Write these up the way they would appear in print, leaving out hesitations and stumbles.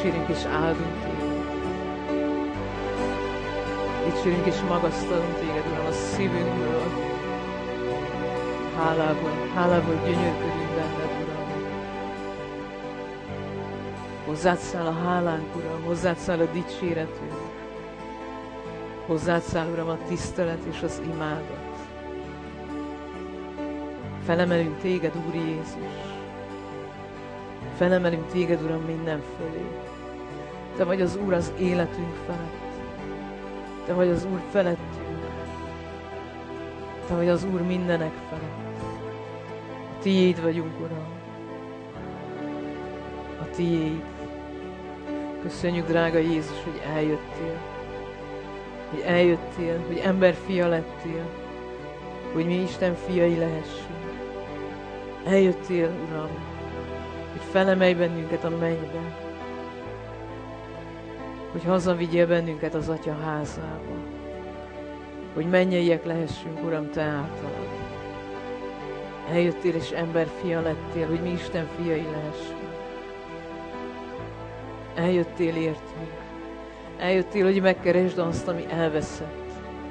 Dicsérünk és áldunk téged. Dicsérünk és magasztalunk téged, Uram, a szívünkből. Hálából gyönyörködünk benned, Uram. Hozzád száll a hálánk, Uram, hozzád száll a dicséretünk. Hozzád száll, Uram, a tisztelet és az imádat. Felemelünk téged, Úr Jézus. Felemelünk téged, Uram, minden fölé. Te vagy az Úr az életünk felett. Te vagy az Úr felettünk. Te vagy az Úr mindenek felett. A tiéd vagyunk, Uram. A tiéd. Köszönjük, drága Jézus, hogy eljöttél. Hogy eljöttél, hogy emberfia lettél. Hogy mi Isten fiai lehessünk. Eljöttél, Uram, hogy felemelj bennünket a mennybe. Hogy hazavigyél bennünket az Atya házába. Hogy mennyeiek lehessünk, Uram, Te általad. Eljöttél és emberfia lettél, hogy mi Isten fiai lehessünk. Eljöttél értünk. Eljöttél, hogy megkeresd azt, ami elveszett.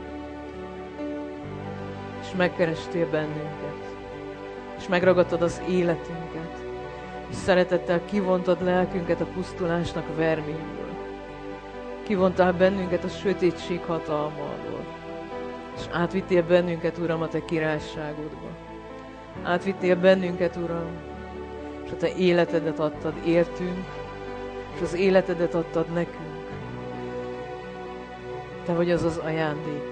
És megkerestél bennünket. És megragadtad az életünket. És szeretettel kivontad lelkünket a pusztulásnak verméből. Kivontál bennünket a sötétség hatalmából. És átvittél bennünket, Uram, a Te királyságodba. Átvittél bennünket, Uram, és a Te életedet adtad értünk, és az életedet adtad nekünk. Te vagy az az ajándék,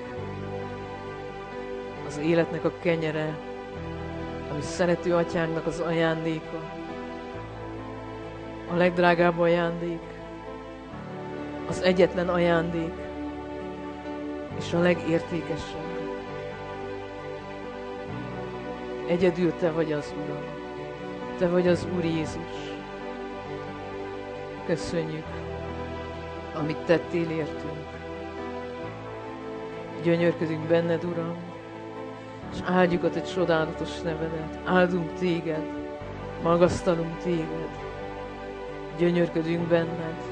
az életnek a kenyere, ami szerető atyánknak az ajándéka, a legdrágább ajándék, az egyetlen ajándék, és a legértékesebb. Egyedül Te vagy az Uram, Te vagy az Úr Jézus. Köszönjük, amit tettél értünk. Gyönyörködünk benned, Uram, és áldjuk a Te csodálatos nevedet. Áldunk Téged, magasztalunk Téged, gyönyörködünk benned,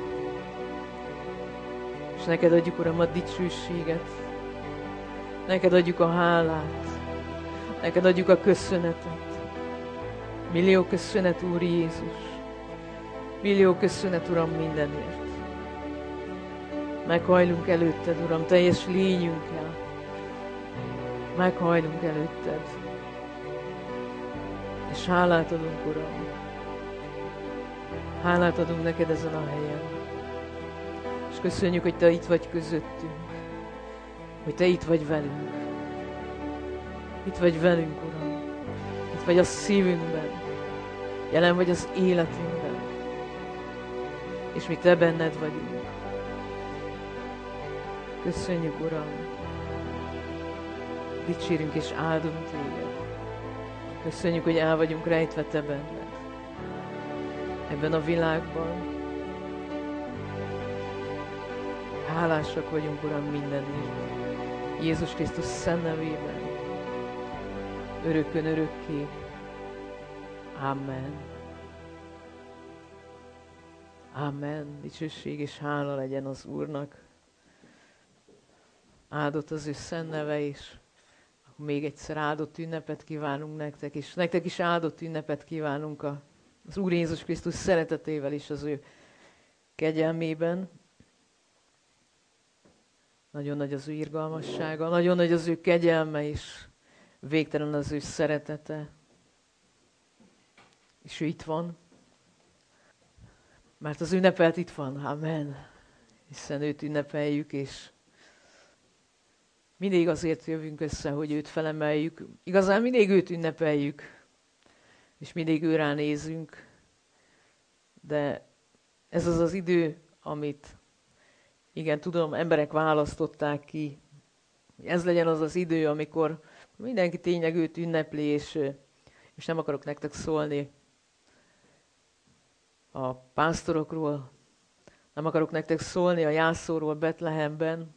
és neked adjuk, Uram, a dicsőséget, neked adjuk a hálát, neked adjuk a köszönetet. Millió köszönet, Úr Jézus, millió köszönet, Uram, mindenért. Meghajlunk előtted, Uram, teljes lényünkkel. Meghajlunk előtted. És hálát adunk, Uram. Hálát adunk neked ezen a helyen. És köszönjük, hogy Te itt vagy közöttünk. Hogy Te itt vagy velünk. Itt vagy velünk, Uram. Itt vagy a szívünkben. Jelen vagy az életünkben. És mi Te benned vagyunk. Köszönjük, Uram. Dicsérünk és áldunk Téged. Köszönjük, hogy el vagyunk rejtve Te benned. Ebben a világban. Hálásak vagyunk, Uram, mindenért. Jézus Krisztus szent nevében. Örökön örökké. Amen. Amen. Dicsőség és hála legyen az Úrnak. Áldott az ő szent neve, és még egyszer áldott ünnepet kívánunk nektek, és nektek is áldott ünnepet kívánunk az Úr Jézus Krisztus szeretetével és az ő kegyelmében. Nagyon nagy az ő irgalmassága, nagyon nagy az ő kegyelme, és végtelen az ő szeretete. És ő itt van, mert az ünnepelt itt van. Amen. Hiszen őt ünnepeljük, és mindig azért jövünk össze, hogy őt felemeljük. Igazán mindig őt ünnepeljük, és mindig őrá nézünk. De ez az az idő, amit, igen, tudom, emberek választották ki. Ez legyen az az idő, amikor mindenki tényleg őt ünnepli, és nem akarok nektek szólni a pásztorokról, nem akarok nektek szólni a jászóról Betlehemben,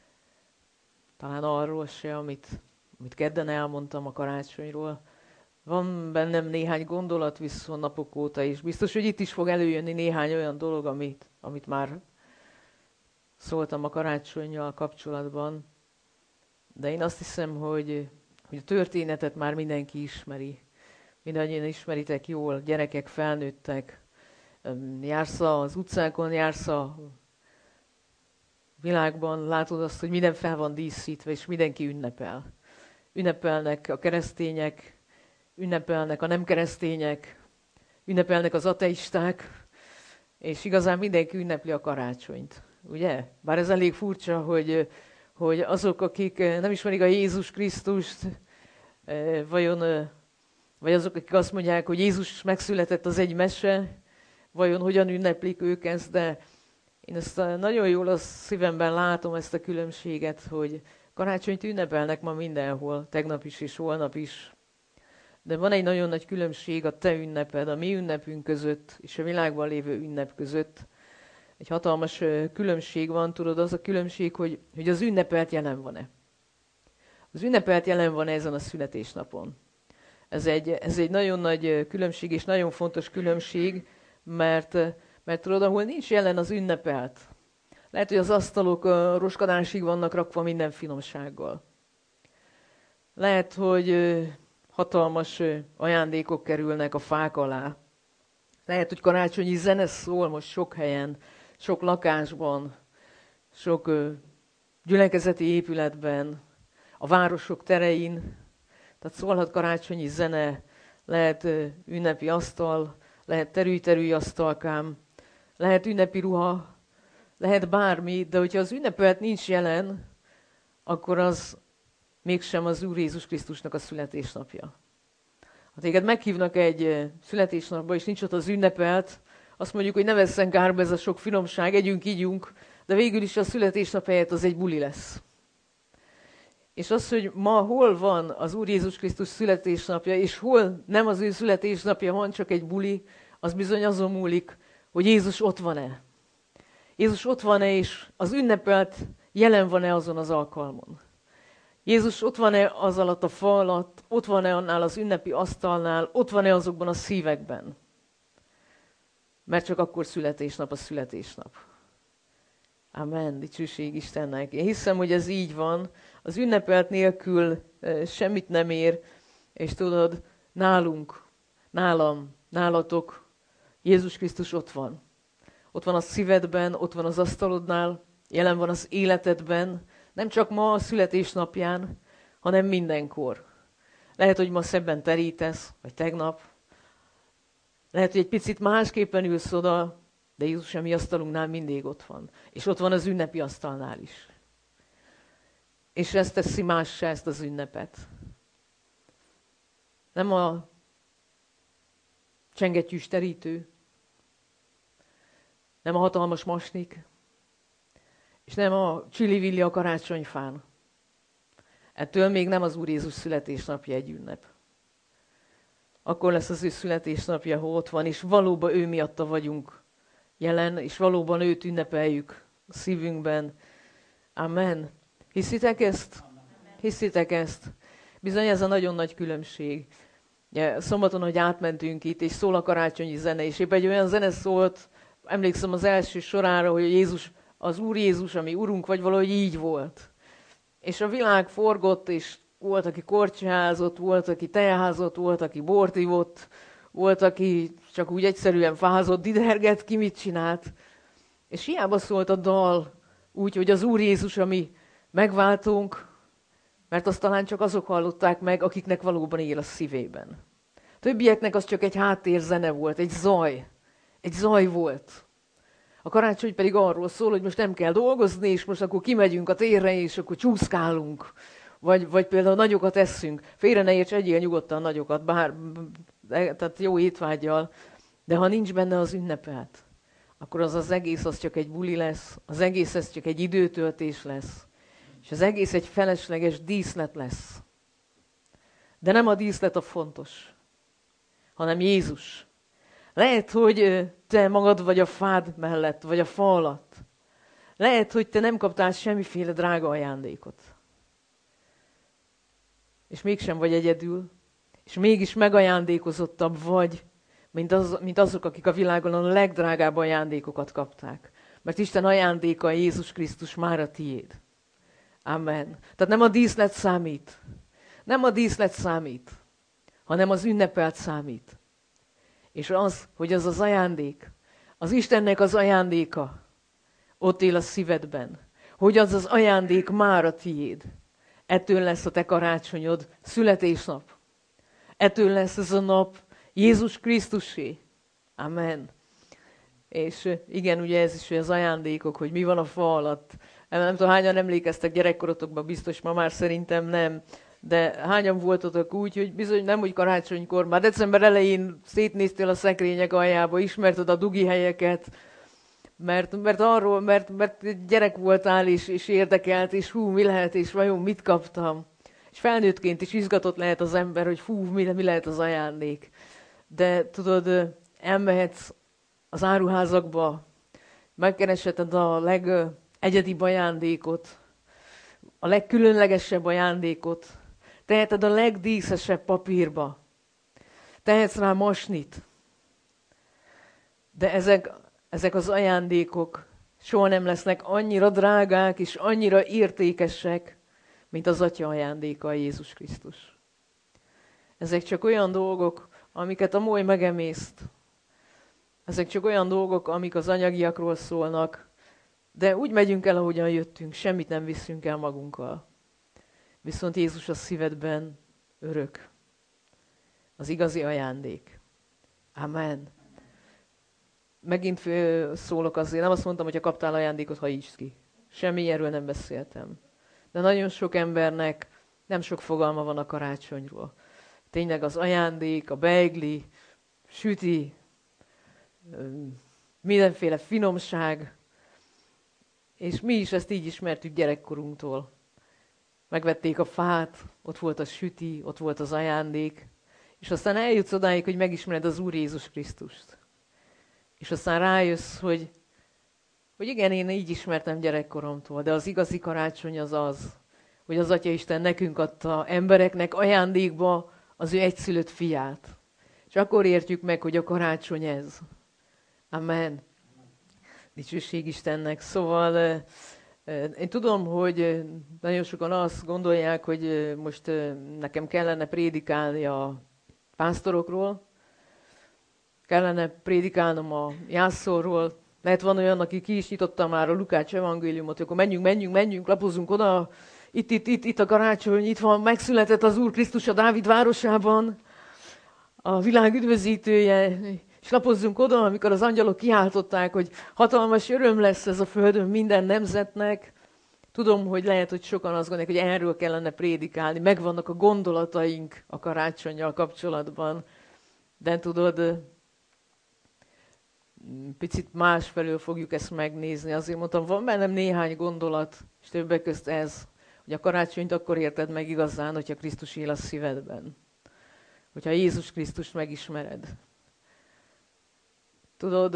talán arról se, amit kedden elmondtam a karácsonyról. van bennem néhány gondolat vissza napok óta is. Biztos, hogy itt is fog előjönni néhány olyan dolog, amit már szóltam a karácsonnyal kapcsolatban. De én azt hiszem, hogy a történetet már mindenki ismeri. Mindannyian ismeritek jól, gyerekek, felnőttek. Jársz az utcákon, jársz a világban, látod azt, hogy minden fel van díszítve, és mindenki ünnepel. Ünnepelnek a keresztények, ünnepelnek a nem keresztények, ünnepelnek az ateisták, és igazán mindenki ünnepli a karácsonyt. Ugye? Bár ez elég furcsa, hogy azok, akik nem ismerik a Jézus Krisztust, vagy azok, akik azt mondják, hogy Jézus megszületett, az egy mese, vajon hogyan ünneplik ők ezt, de én ezt nagyon jól a szívemben látom, ezt a különbséget, hogy karácsonyt ünnepelnek ma mindenhol, tegnap is és holnap is. De van egy nagyon nagy különbség a te ünneped, a mi ünnepünk között és a világban lévő ünnep között. Egy hatalmas különbség van, tudod, az a különbség, hogy az ünnepelt jelen van-e. Az ünnepelt jelen van-e ezen a születésnapon. Ez egy nagyon nagy különbség és nagyon fontos különbség, mert tudod, ahol nincs jelen az ünnepelt. Lehet, hogy az asztalok roskadásig vannak rakva minden finomsággal. Lehet, hogy hatalmas ajándékok kerülnek a fák alá. Lehet, hogy karácsonyi zene szól most sok helyen, sok lakásban, sok gyülekezeti épületben, a városok terein. Tehát szólhat karácsonyi zene, lehet ünnepi asztal, lehet terülj asztalkám, lehet ünnepi ruha, lehet bármi, de hogyha az ünnepelt nincs jelen, akkor az mégsem az Úr Jézus Krisztusnak a születésnapja. Ha téged meghívnak egy születésnapba, és nincs ott az ünnepelt, azt mondjuk, hogy ne vesszen kárba ez a sok finomság, együnk, ígyunk, de végül is a születésnap helyett az egy buli lesz. És az, hogy ma hol van az Úr Jézus Krisztus születésnapja, és hol nem az ő születésnapja van, csak egy buli, az bizony azon múlik, hogy Jézus ott van-e. Jézus ott van-e, és az ünnepelt jelen van-e azon az alkalmon. Jézus ott van-e az alatt a fa alatt, ott van-e annál az ünnepi asztalnál, ott van-e azokban a szívekben. Mert csak akkor születésnap a születésnap. Amen, dicsőség Istennek. Én hiszem, hogy ez így van. Az ünnepelt nélkül semmit nem ér, és tudod, nálunk, nálam, nálatok, Jézus Krisztus ott van. Ott van a szívedben, ott van az asztalodnál, jelen van az életedben, nem csak ma a születésnapján, hanem mindenkor. Lehet, hogy ma szebben terítesz, vagy tegnap. Lehet, hogy egy picit másképpen ülsz oda, de Jézus a mi asztalunknál mindig ott van. És ott van az ünnepi asztalnál is. És ezt teszi mássá, ezt az ünnepet. Nem a csengettyűs terítő, nem a hatalmas masnik, és nem a csili-villi a karácsonyfán. Ettől még nem az Úr Jézus születésnapja egy ünnep. Akkor lesz az ő születésnapja, ha ott van, és valóban ő miatta vagyunk jelen, és valóban őt ünnepeljük a szívünkben. Amen. Hiszitek ezt? Hiszitek ezt? Bizony ez a nagyon nagy különbség. Ja, szombaton, hogy átmentünk itt, és szól a karácsonyi zene, és épp egy olyan zene szólt, emlékszem az első sorára, hogy Jézus, az Úr Jézus, ami Urunk, vagy valahogy így volt. És a világ forgott, és volt, aki korcsolyázott, volt, aki tejázott, volt, aki bort ivott, volt, aki csak úgy egyszerűen fázott, didergett, ki mit csinált. És hiába szólt a dal úgy, hogy az Úr Jézus, ami megváltunk, mert azt talán csak azok hallották meg, akiknek valóban él a szívében. Többieknek az csak egy háttérzene volt, egy zaj volt. A karácsony pedig arról szól, hogy most nem kell dolgozni, és most akkor kimegyünk a térre, és akkor csúszkálunk. Vagy például nagyokat eszünk. Félre ne érts, egyél nyugodtan nagyokat, tehát jó étvággyal. De ha nincs benne az ünnepelt, akkor az egész az csak egy buli lesz, az egész ez csak egy időtöltés lesz. És az egész egy felesleges díszlet lesz. De nem a díszlet a fontos, hanem Jézus. Lehet, hogy te magad vagy a fád mellett, vagy a fa alatt. Lehet, hogy te nem kaptál semmiféle drága ajándékot. És mégsem vagy egyedül. És mégis megajándékozottabb vagy, mint azok, akik a világon a legdrágább ajándékokat kapták. Mert Isten ajándéka, Jézus Krisztus már a tiéd. Amen. Tehát nem a díszlet számít. Nem a díszlet számít, hanem az ünnepelt számít. És az, hogy az az ajándék, az Istennek az ajándéka ott él a szívedben. Hogy az az ajándék már a tiéd. Ettől lesz a te karácsonyod születésnap. Ettől lesz ez a nap Jézus Krisztusé. Amen. És igen, ugye ez is az ajándékok, hogy mi van a fa alatt. Nem tudom, hányan emlékeztek gyerekkorotokban, biztos ma már szerintem nem. De hányan voltatok úgy, hogy bizony nem úgy karácsonykor, már december elején szétnéztél a szekrények aljába, ismerted a dugi helyeket, mert gyerek voltál és érdekelt, és mi lehet, és vajon mit kaptam. És felnőttként is izgatott lehet az ember, hogy mi lehet az ajándék. De tudod, elmehetsz az áruházakba, megkeresheted a legegyedibb ajándékot, a legkülönlegesebb ajándékot, teheted a legdíszesebb papírba, tehetsz rá masnit. De ezek az ajándékok soha nem lesznek annyira drágák és annyira értékesek, mint az Atya ajándéka, Jézus Krisztus. Ezek csak olyan dolgok, amiket a moly megemészt. Ezek csak olyan dolgok, amik az anyagiakról szólnak, de úgy megyünk el, ahogyan jöttünk, semmit nem viszünk el magunkkal. Viszont Jézus a szívedben örök. Az igazi ajándék. Amen. Megint szólok azért, nem azt mondtam, hogy ha kaptál ajándékot, hajítsd ki. Semmi erről nem beszéltem. De nagyon sok embernek nem sok fogalma van a karácsonyról. Tényleg az ajándék, a beigli, süti, mindenféle finomság, és mi is ezt így ismertük gyerekkorunktól. Megvették a fát, ott volt a süti, ott volt az ajándék, és aztán eljutsz odáig, hogy megismered az Úr Jézus Krisztust. És aztán rájössz, hogy igen, én így ismertem gyerekkoromtól, de az igazi karácsony az, hogy az Atya Isten nekünk adta embereknek ajándékba az ő egyszülött fiát. És akkor értjük meg, hogy a karácsony ez. Amen. Dicsőség Istennek. Szóval én tudom, hogy nagyon sokan azt gondolják, hogy most nekem kellene prédikálni a pásztorokról, kellene prédikálnom a jászolról. Lehet van olyan, aki ki is nyitotta már a Lukács evangéliumot, akkor menjünk, lapozzunk oda, itt a karácsony, itt van, megszületett az Úr Krisztus a Dávid városában, a világ üdvözítője, és lapozzunk oda, amikor az angyalok kiáltották, hogy hatalmas öröm lesz ez a földön minden nemzetnek. Tudom, hogy lehet, hogy sokan azt gondolják, hogy erről kellene prédikálni, megvannak a gondolataink a karácsonnyal kapcsolatban, de tudod, picit másfelől fogjuk ezt megnézni. Azért mondtam, van bennem néhány gondolat, és többek közt ez, hogy a karácsonyt akkor érted meg igazán, hogyha Krisztus él a szívedben. Hogyha Jézus Krisztust megismered. Tudod,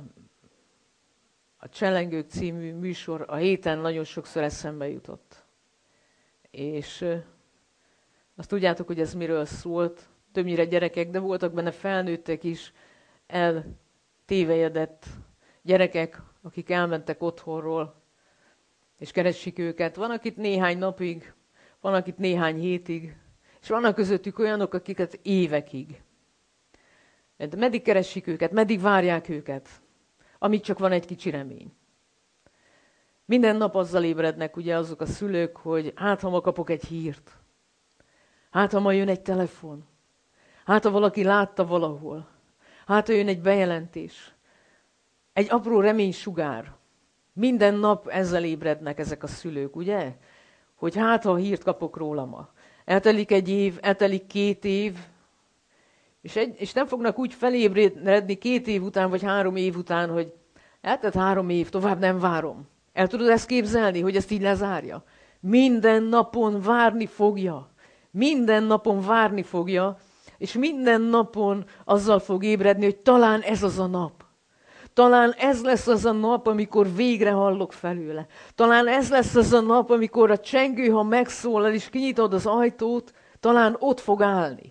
a Csellengők című műsor a héten nagyon sokszor eszembe jutott. És azt tudjátok, hogy ez miről szólt. Többnyire gyerekek, de voltak benne felnőttek is, eltévejedett gyerekek, akik elmentek otthonról, és keresik őket. Van, akit néhány napig, van, akit néhány hétig, és vannak közöttük olyanok, akiket évekig. De meddig keresik őket, meddig várják őket, amíg csak van egy kicsi remény. Minden nap azzal ébrednek ugye azok a szülők, hogy hát ha ma kapok egy hírt, hát ha ma jön egy telefon, hát ha valaki látta valahol, hát ha jön egy bejelentés, egy apró reménysugár. Minden nap ezzel ébrednek ezek a szülők, ugye? Hogy hát ha hírt kapok róla ma. Eltelik egy év, eltelik 2 év, és nem fognak úgy felébredni 2 év után, vagy 3 év után, hogy eltelt 3 év, tovább nem várom. El tudod ezt képzelni, hogy ezt így lezárja? Minden napon várni fogja. Minden napon várni fogja, és minden napon azzal fog ébredni, hogy talán ez az a nap. Talán ez lesz az a nap, amikor végre hallok felőle. Talán ez lesz az a nap, amikor a csengő, ha megszólal, és kinyitod az ajtót, talán ott fog állni.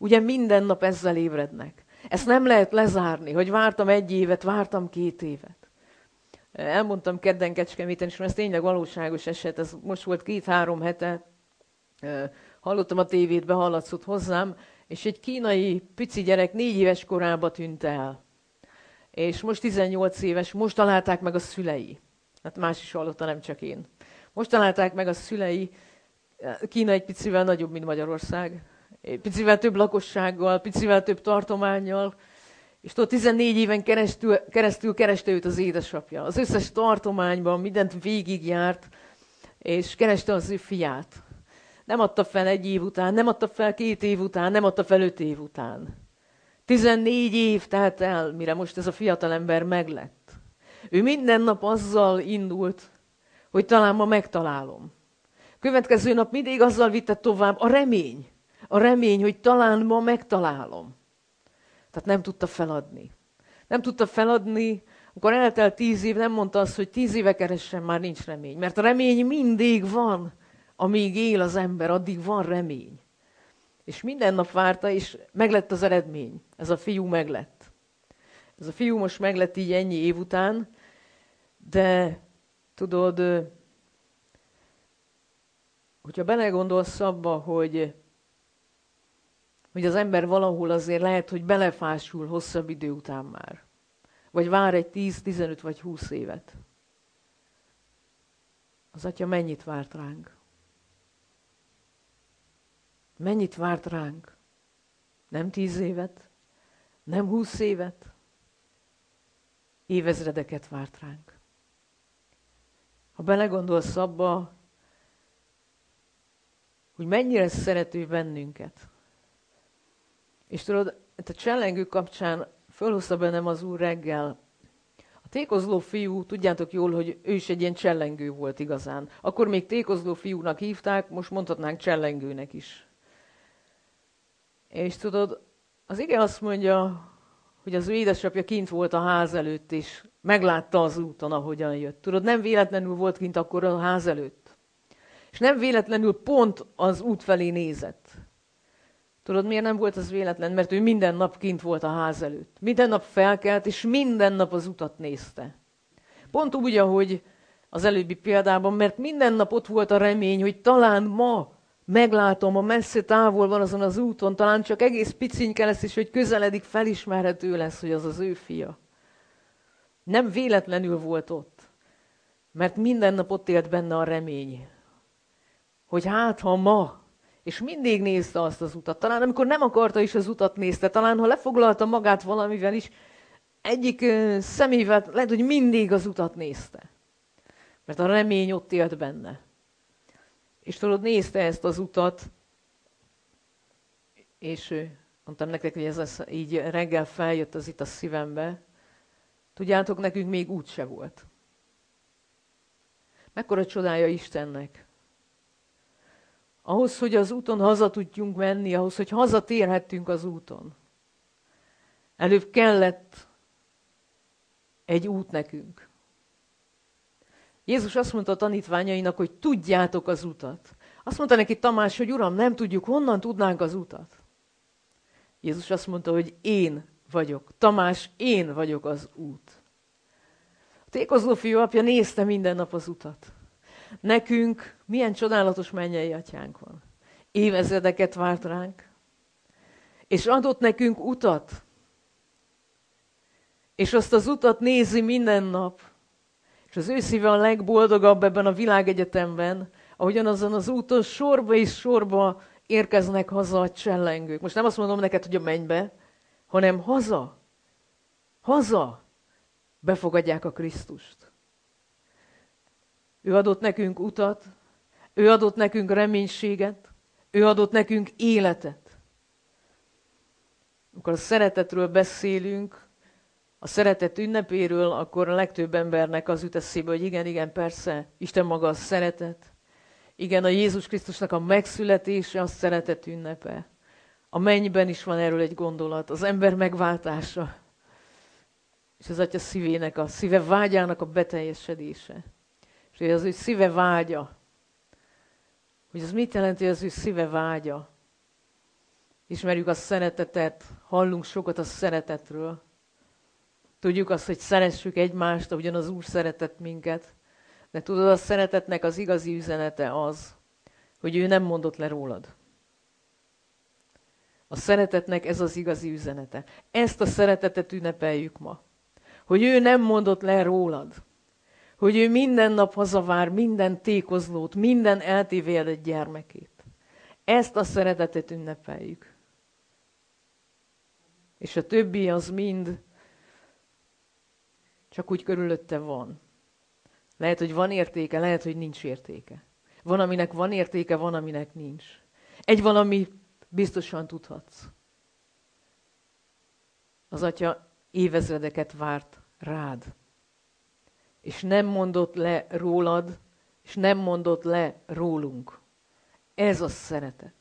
Ugye minden nap ezzel ébrednek. Ezt nem lehet lezárni, hogy vártam 1 évet, vártam 2 évet. Elmondtam kedden Kecskeméten, és ez tényleg valóságos eset, ez most volt 2-3 hete, hallottam a tévét, behallatszott hozzám, és egy kínai pici gyerek 4 éves korában tűnt el. És most 18 éves, most találták meg a szülei. Hát más is hallotta, nem csak én. Most találták meg a szülei, Kína egy picivel nagyobb, mint Magyarország. Picivel több lakossággal, picivel több tartománnyal, és 14 éven keresztül kereste őt az édesapja. Az összes tartományban mindent végigjárt, és kereste az ő fiát. Nem adta fel 1 év után, nem adta fel 2 év után, nem adta fel 5 év után. 14 év telt el, mire most ez a fiatalember meglett. Ő minden nap azzal indult, hogy talán ma megtalálom. Következő nap mindig azzal vitte tovább a remény. A remény, hogy talán ma megtalálom. Tehát nem tudta feladni. Nem tudta feladni, amikor eltelt 10 év, nem mondta azt, hogy 10 éve keressen, már nincs remény. Mert a remény mindig van, amíg él az ember, addig van remény. És minden nap várta, és meglett az eredmény. Ez a fiú meglett. Ez a fiú most meglett így ennyi év után, de tudod, hogyha belegondolsz abba, hogy az ember valahol azért lehet, hogy belefásul hosszabb idő után már. Vagy vár egy 10, 15 vagy 20 évet. Az Atya mennyit várt ránk? Mennyit várt ránk? Nem 10 évet? Nem 20 évet? Évezredeket várt ránk. Ha belegondolsz abba, hogy mennyire szerető bennünket. És tudod, a csellengő kapcsán fölhozta bennem az Úr reggel. A tékozló fiú, tudjátok jól, hogy ő is egy ilyen csellengő volt igazán. Akkor még tékozló fiúnak hívták, most mondhatnánk csellengőnek is. És tudod, az ige azt mondja, hogy az ő édesapja kint volt a ház előtt, és meglátta az úton, ahogyan jött. Tudod, nem véletlenül volt kint akkor a ház előtt. És nem véletlenül pont az út felé nézett. Tudod, miért nem volt az véletlen? Mert ő minden nap kint volt a ház előtt. Minden nap felkelt, és minden nap az utat nézte. Pont úgy, ahogy az előbbi példában, mert minden nap ott volt a remény, hogy talán ma meglátom, a messze távol van azon az úton, talán csak egész picinke lesz, és hogy közeledik, felismerhető lesz, hogy az az ő fia. Nem véletlenül volt ott, mert minden nap ott élt benne a remény, hogy hát ha ma, és mindig nézte azt az utat. Talán amikor nem akarta is az utat nézte, talán ha lefoglalta magát valamivel is, egyik szemével lehet, hogy mindig az utat nézte. Mert a remény ott élt benne. És tudod, nézte ezt az utat, és mondtam nektek, hogy ez így reggel feljött az itt a szívembe. Tudjátok, nekünk még út se volt. Mekkora csodája Istennek. Ahhoz, hogy az úton haza tudjunk menni, ahhoz, hogy hazatérhettünk az úton. Előbb kellett egy út nekünk. Jézus azt mondta a tanítványainak, hogy tudjátok az utat. Azt mondta neki Tamás, hogy Uram, nem tudjuk, honnan tudnánk az utat. Jézus azt mondta, hogy én vagyok. Tamás, én vagyok az út. A tékozló fiú apja nézte minden nap az utat. Nekünk milyen csodálatos mennyei atyánk van. Évezredeket várt ránk, és adott nekünk utat. És azt az utat nézi minden nap. És az ő szíve a legboldogabb ebben a világegyetemben, ahogyan azon az úton sorba és sorba érkeznek haza a csellengők. Most nem azt mondom neked, hogy a mennybe, hanem haza. Haza befogadják a Krisztust. Ő adott nekünk utat, ő adott nekünk reménységet, ő adott nekünk életet. Amikor a szeretetről beszélünk, a szeretet ünnepéről, akkor a legtöbb embernek az jut eszébe, hogy igen, persze, Isten maga a szeretet. Igen, a Jézus Krisztusnak a megszületése a szeretet ünnepe. A mennyben is van erről egy gondolat, az ember megváltása. És az Atya szívének, a szíve vágyának a beteljesedése. És hogy az ő szíve vágya. Hogy az mit jelenti, hogy az ő szíve vágya? Ismerjük a szeretetet, hallunk sokat a szeretetről. Tudjuk azt, hogy szeressük egymást, ahogyan az Úr szeretett minket. De tudod, a szeretetnek az igazi üzenete az, hogy ő nem mondott le rólad. A szeretetnek ez az igazi üzenete. Ezt a szeretetet ünnepeljük ma. Hogy ő nem mondott le rólad. Hogy ő minden nap hazavár minden tékozlót, minden eltévéjedett gyermekét. Ezt a szeretetet ünnepeljük. És a többi az mind csak úgy körülötte van. Lehet, hogy van értéke, lehet, hogy nincs értéke. Van, aminek van értéke, van, aminek nincs. Egy valami biztosan tudhatsz. Az Atya évezredeket várt rád. És nem mondott le rólad, és nem mondott le rólunk. Ez a szeretet.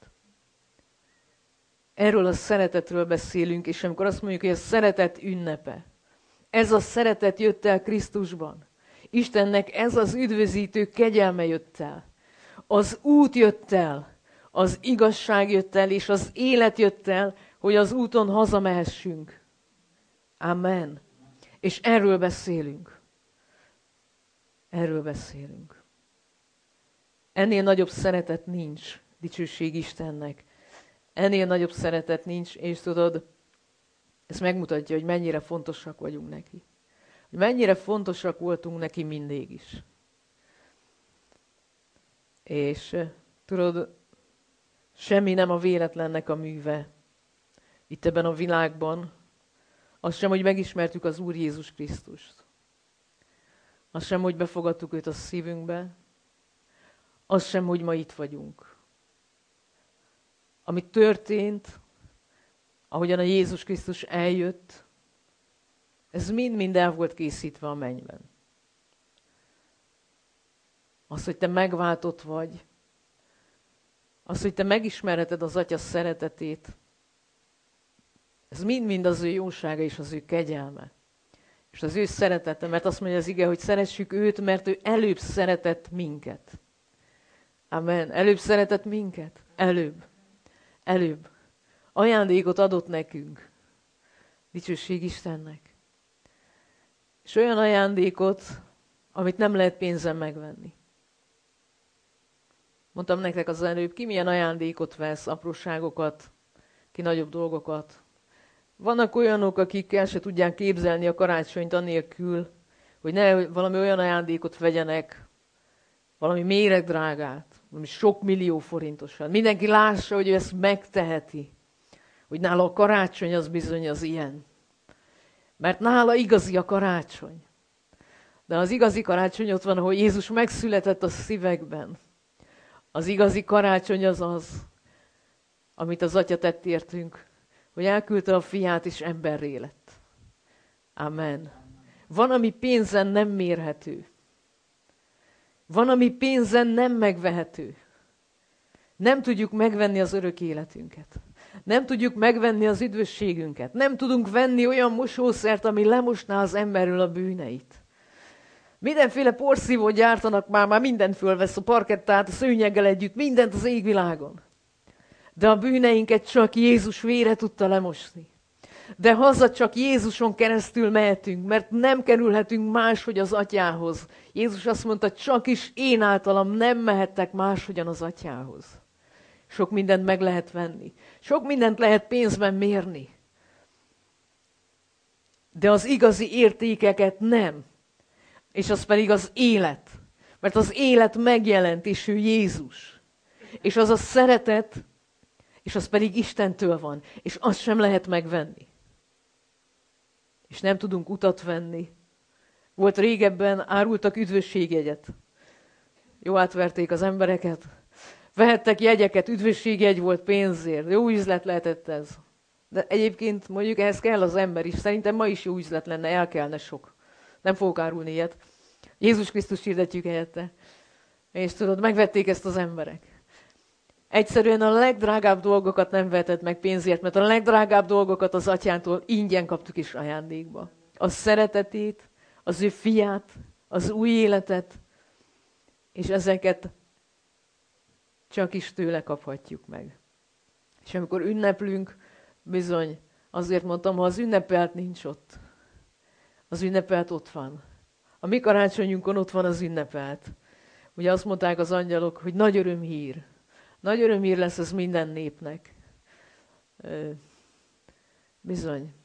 Erről a szeretetről beszélünk, és amikor azt mondjuk, hogy a szeretet ünnepe, ez a szeretet jött el Krisztusban. Istennek ez az üdvözítő kegyelme jött el. Az út jött el, az igazság jött el, és az élet jött el, hogy az úton hazamehessünk. Amen. És erről beszélünk. Erről beszélünk. Ennél nagyobb szeretet nincs, dicsőség Istennek. Ennél nagyobb szeretet nincs, és tudod, ez megmutatja, hogy mennyire fontosak vagyunk neki. Hogy mennyire fontosak voltunk neki mindig is. És tudod, semmi nem a véletlennek a műve itt ebben a világban. Az sem, hogy megismertük az Úr Jézus Krisztust. Az sem, hogy befogadtuk őt a szívünkbe. Az sem, hogy ma itt vagyunk. Ami történt, ahogyan a Jézus Krisztus eljött, ez mind-mind el volt készítve a mennyben. Az, hogy te megváltott vagy, az, hogy te megismerheted az Atya szeretetét, ez mind-mind az ő jósága és az ő kegyelme. És az ő szeretete, mert azt mondja az ige, hogy szeressük őt, mert ő előbb szeretett minket. Amen. Előbb szeretett minket? Előbb. Előbb. Ajándékot adott nekünk. Dicsőség Istennek. És olyan ajándékot, amit nem lehet pénzen megvenni. Mondtam nektek az előbb, ki milyen ajándékot vesz, apróságokat, ki nagyobb dolgokat. Vannak olyanok, akik el se tudják képzelni a karácsonyt anélkül, hogy ne valami olyan ajándékot vegyenek, valami méregdrágát, valami sok millió forintosan. Mindenki lássa, hogy ő ezt megteheti. Hogy nála a karácsony az bizony az ilyen. Mert nála igazi a karácsony. De az igazi karácsony ott van, ahol Jézus megszületett a szívekben. Az igazi karácsony az az, amit az Atya tett értünk, hogy elküldte a fiát, és emberré lett. Amen. Van, ami pénzen nem mérhető. Van, ami pénzen nem megvehető. Nem tudjuk megvenni az örök életünket. Nem tudjuk megvenni az üdvösségünket. Nem tudunk venni olyan mosószert, ami lemosná az emberről a bűneit. Mindenféle porszívót gyártanak már mindent fölvesz, a parkettát, a szőnyeggel együtt, mindent az égvilágon. De a bűneinket csak Jézus vére tudta lemosni. De haza csak Jézuson keresztül mehetünk, mert nem kerülhetünk máshogy az Atyához. Jézus azt mondta, csak is én általam nem mehettek máshogyan az Atyához. Sok mindent meg lehet venni. Sok mindent lehet pénzben mérni. De az igazi értékeket nem. És az pedig az élet. Mert az élet megjelent, és ő Jézus. És az a szeretet, és az pedig Istentől van. És azt sem lehet megvenni. És nem tudunk utat venni. Volt régebben, árultak üdvösségjegyet. Jó, átverték az embereket. Vehettek jegyeket, üdvösségjegy volt pénzért. Jó üzlet lehetett ez. De egyébként mondjuk ehhez kell az ember is. Szerintem ma is jó üzlet lenne, el kellene sok. Nem fogok árulni ilyet. Jézus Krisztus hirdetjük helyette. És tudod, megvették ezt az emberek. Egyszerűen a legdrágább dolgokat nem vehetett meg pénzért, mert a legdrágább dolgokat az Atyántól ingyen kaptuk is ajándékba. A szeretetét, az ő fiát, az új életet, és ezeket csak is tőle kaphatjuk meg. És amikor ünneplünk, bizony, azért mondtam, ha az ünnepelt nincs ott. Az ünnepelt ott van. A mi karácsonyunkon ott van az ünnepelt. Ugye azt mondták az angyalok, hogy nagy örömhír. Nagy örömhír lesz ez minden népnek. Bizony.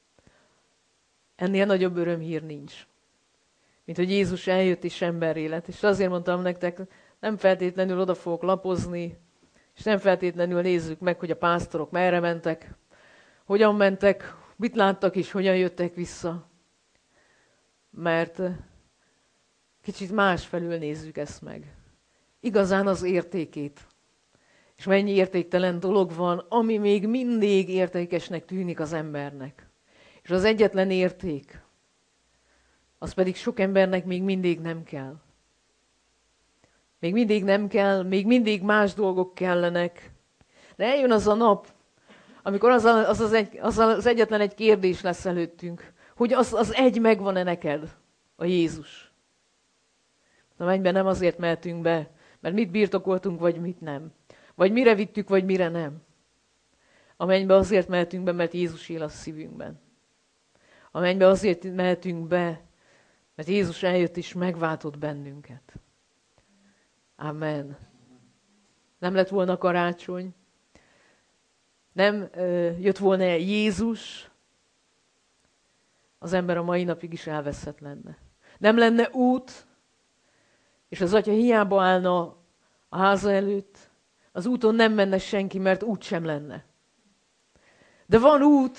Ennél nagyobb örömhír nincs. Mint hogy Jézus eljött és emberré lett. És azért mondtam nektek, nem feltétlenül oda fogok lapozni, és nem feltétlenül nézzük meg, hogy a pásztorok merre mentek, hogyan mentek, mit láttak és hogyan jöttek vissza. Mert kicsit másfelől nézzük ezt meg. Igazán az értékét. És mennyi értéktelen dolog van, ami még mindig értékesnek tűnik az embernek. És az egyetlen érték, az pedig sok embernek még mindig nem kell. Még mindig nem kell, még mindig más dolgok kellenek. De eljön az a nap, amikor az egyetlen egy kérdés lesz előttünk, hogy az egy megvan-e neked, a Jézus. A mennybe nem azért mehetünk be, mert mit birtokoltunk, vagy mit nem. Vagy mire vittük, vagy mire nem. A mennybe azért mehetünk be, mert Jézus él a szívünkben. A mennybe azért mehetünk be, mert Jézus eljött és megváltott bennünket. Amen. Nem lett volna karácsony, nem jött volna el Jézus, az ember a mai napig is elveszett lenne. Nem lenne út, és az atya hiába állna a háza előtt, az úton nem menne senki, mert út sem lenne. De van út,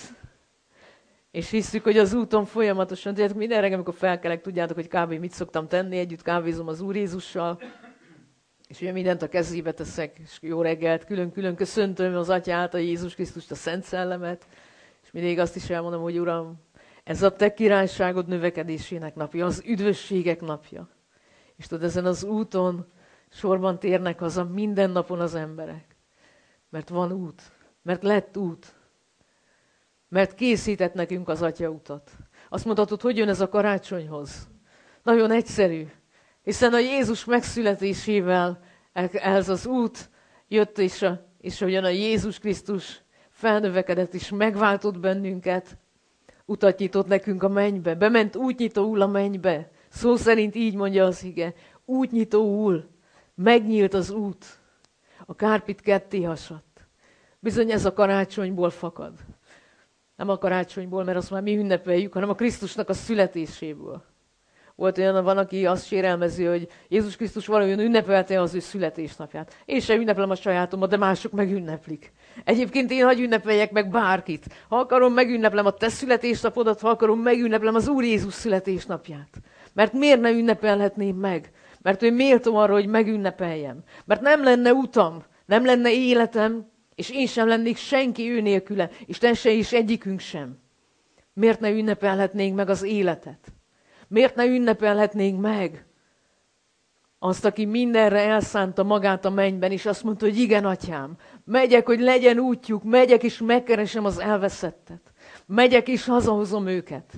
és hiszük, hogy az úton folyamatosan, tudjátok, minden reggel, amikor felkelek, tudjátok, hogy kb. Mit szoktam tenni, együtt kávézom az Úr Jézussal, és ugye mindent a kezébe teszek, és jó reggelt, külön-külön köszöntöm az Atyát, a Jézus Krisztust, a Szent Szellemet, és mindig azt is elmondom, hogy Uram, ez a Te királyságod növekedésének napja, az üdvösségek napja. És tudod, ezen az úton sorban térnek haza minden napon az emberek. Mert van út, mert lett út, mert készített nekünk az Atya utat. Azt mondhatod, hogy jön ez a karácsonyhoz? Nagyon egyszerű. Hiszen a Jézus megszületésével ez az út jött, és hogyan a Jézus Krisztus felnövekedett, és megváltott bennünket, utat nyitott nekünk a mennybe. Bement útnyitóul a mennybe. Szó szerint így mondja az ige. Útnyitóul. Megnyílt az út. A kárpit ketté hasadt. Bizony ez a karácsonyból fakad. Nem a karácsonyból, mert azt már mi ünnepeljük, hanem a Krisztusnak a születéséből. Volt olyan, van, aki azt sérelmezi, hogy Jézus Krisztus valójában ünnepelte az ő születésnapját. Én sem ünneplem a sajátomat, de mások megünneplik. Egyébként én hagy ünnepeljek meg bárkit. Ha akarom, megünneplem a te születésnapodat, ha akarom, megünneplem az Úr Jézus születésnapját. Mert miért ne ünnepelhetném meg? Mert ő méltó arra, hogy megünnepeljem. Mert nem lenne utam, nem lenne életem, és én sem lennék senki ő nélküle, és te se is egyikünk sem. Miért ne ünnepelhetnénk meg az életet? Miért ne ünnepelhetnénk meg azt, aki mindenre elszánta magát a mennyben, és azt mondta, hogy igen, Atyám, megyek, hogy legyen útjuk, megyek, és megkeresem az elveszettet. Megyek, és hazahozom őket.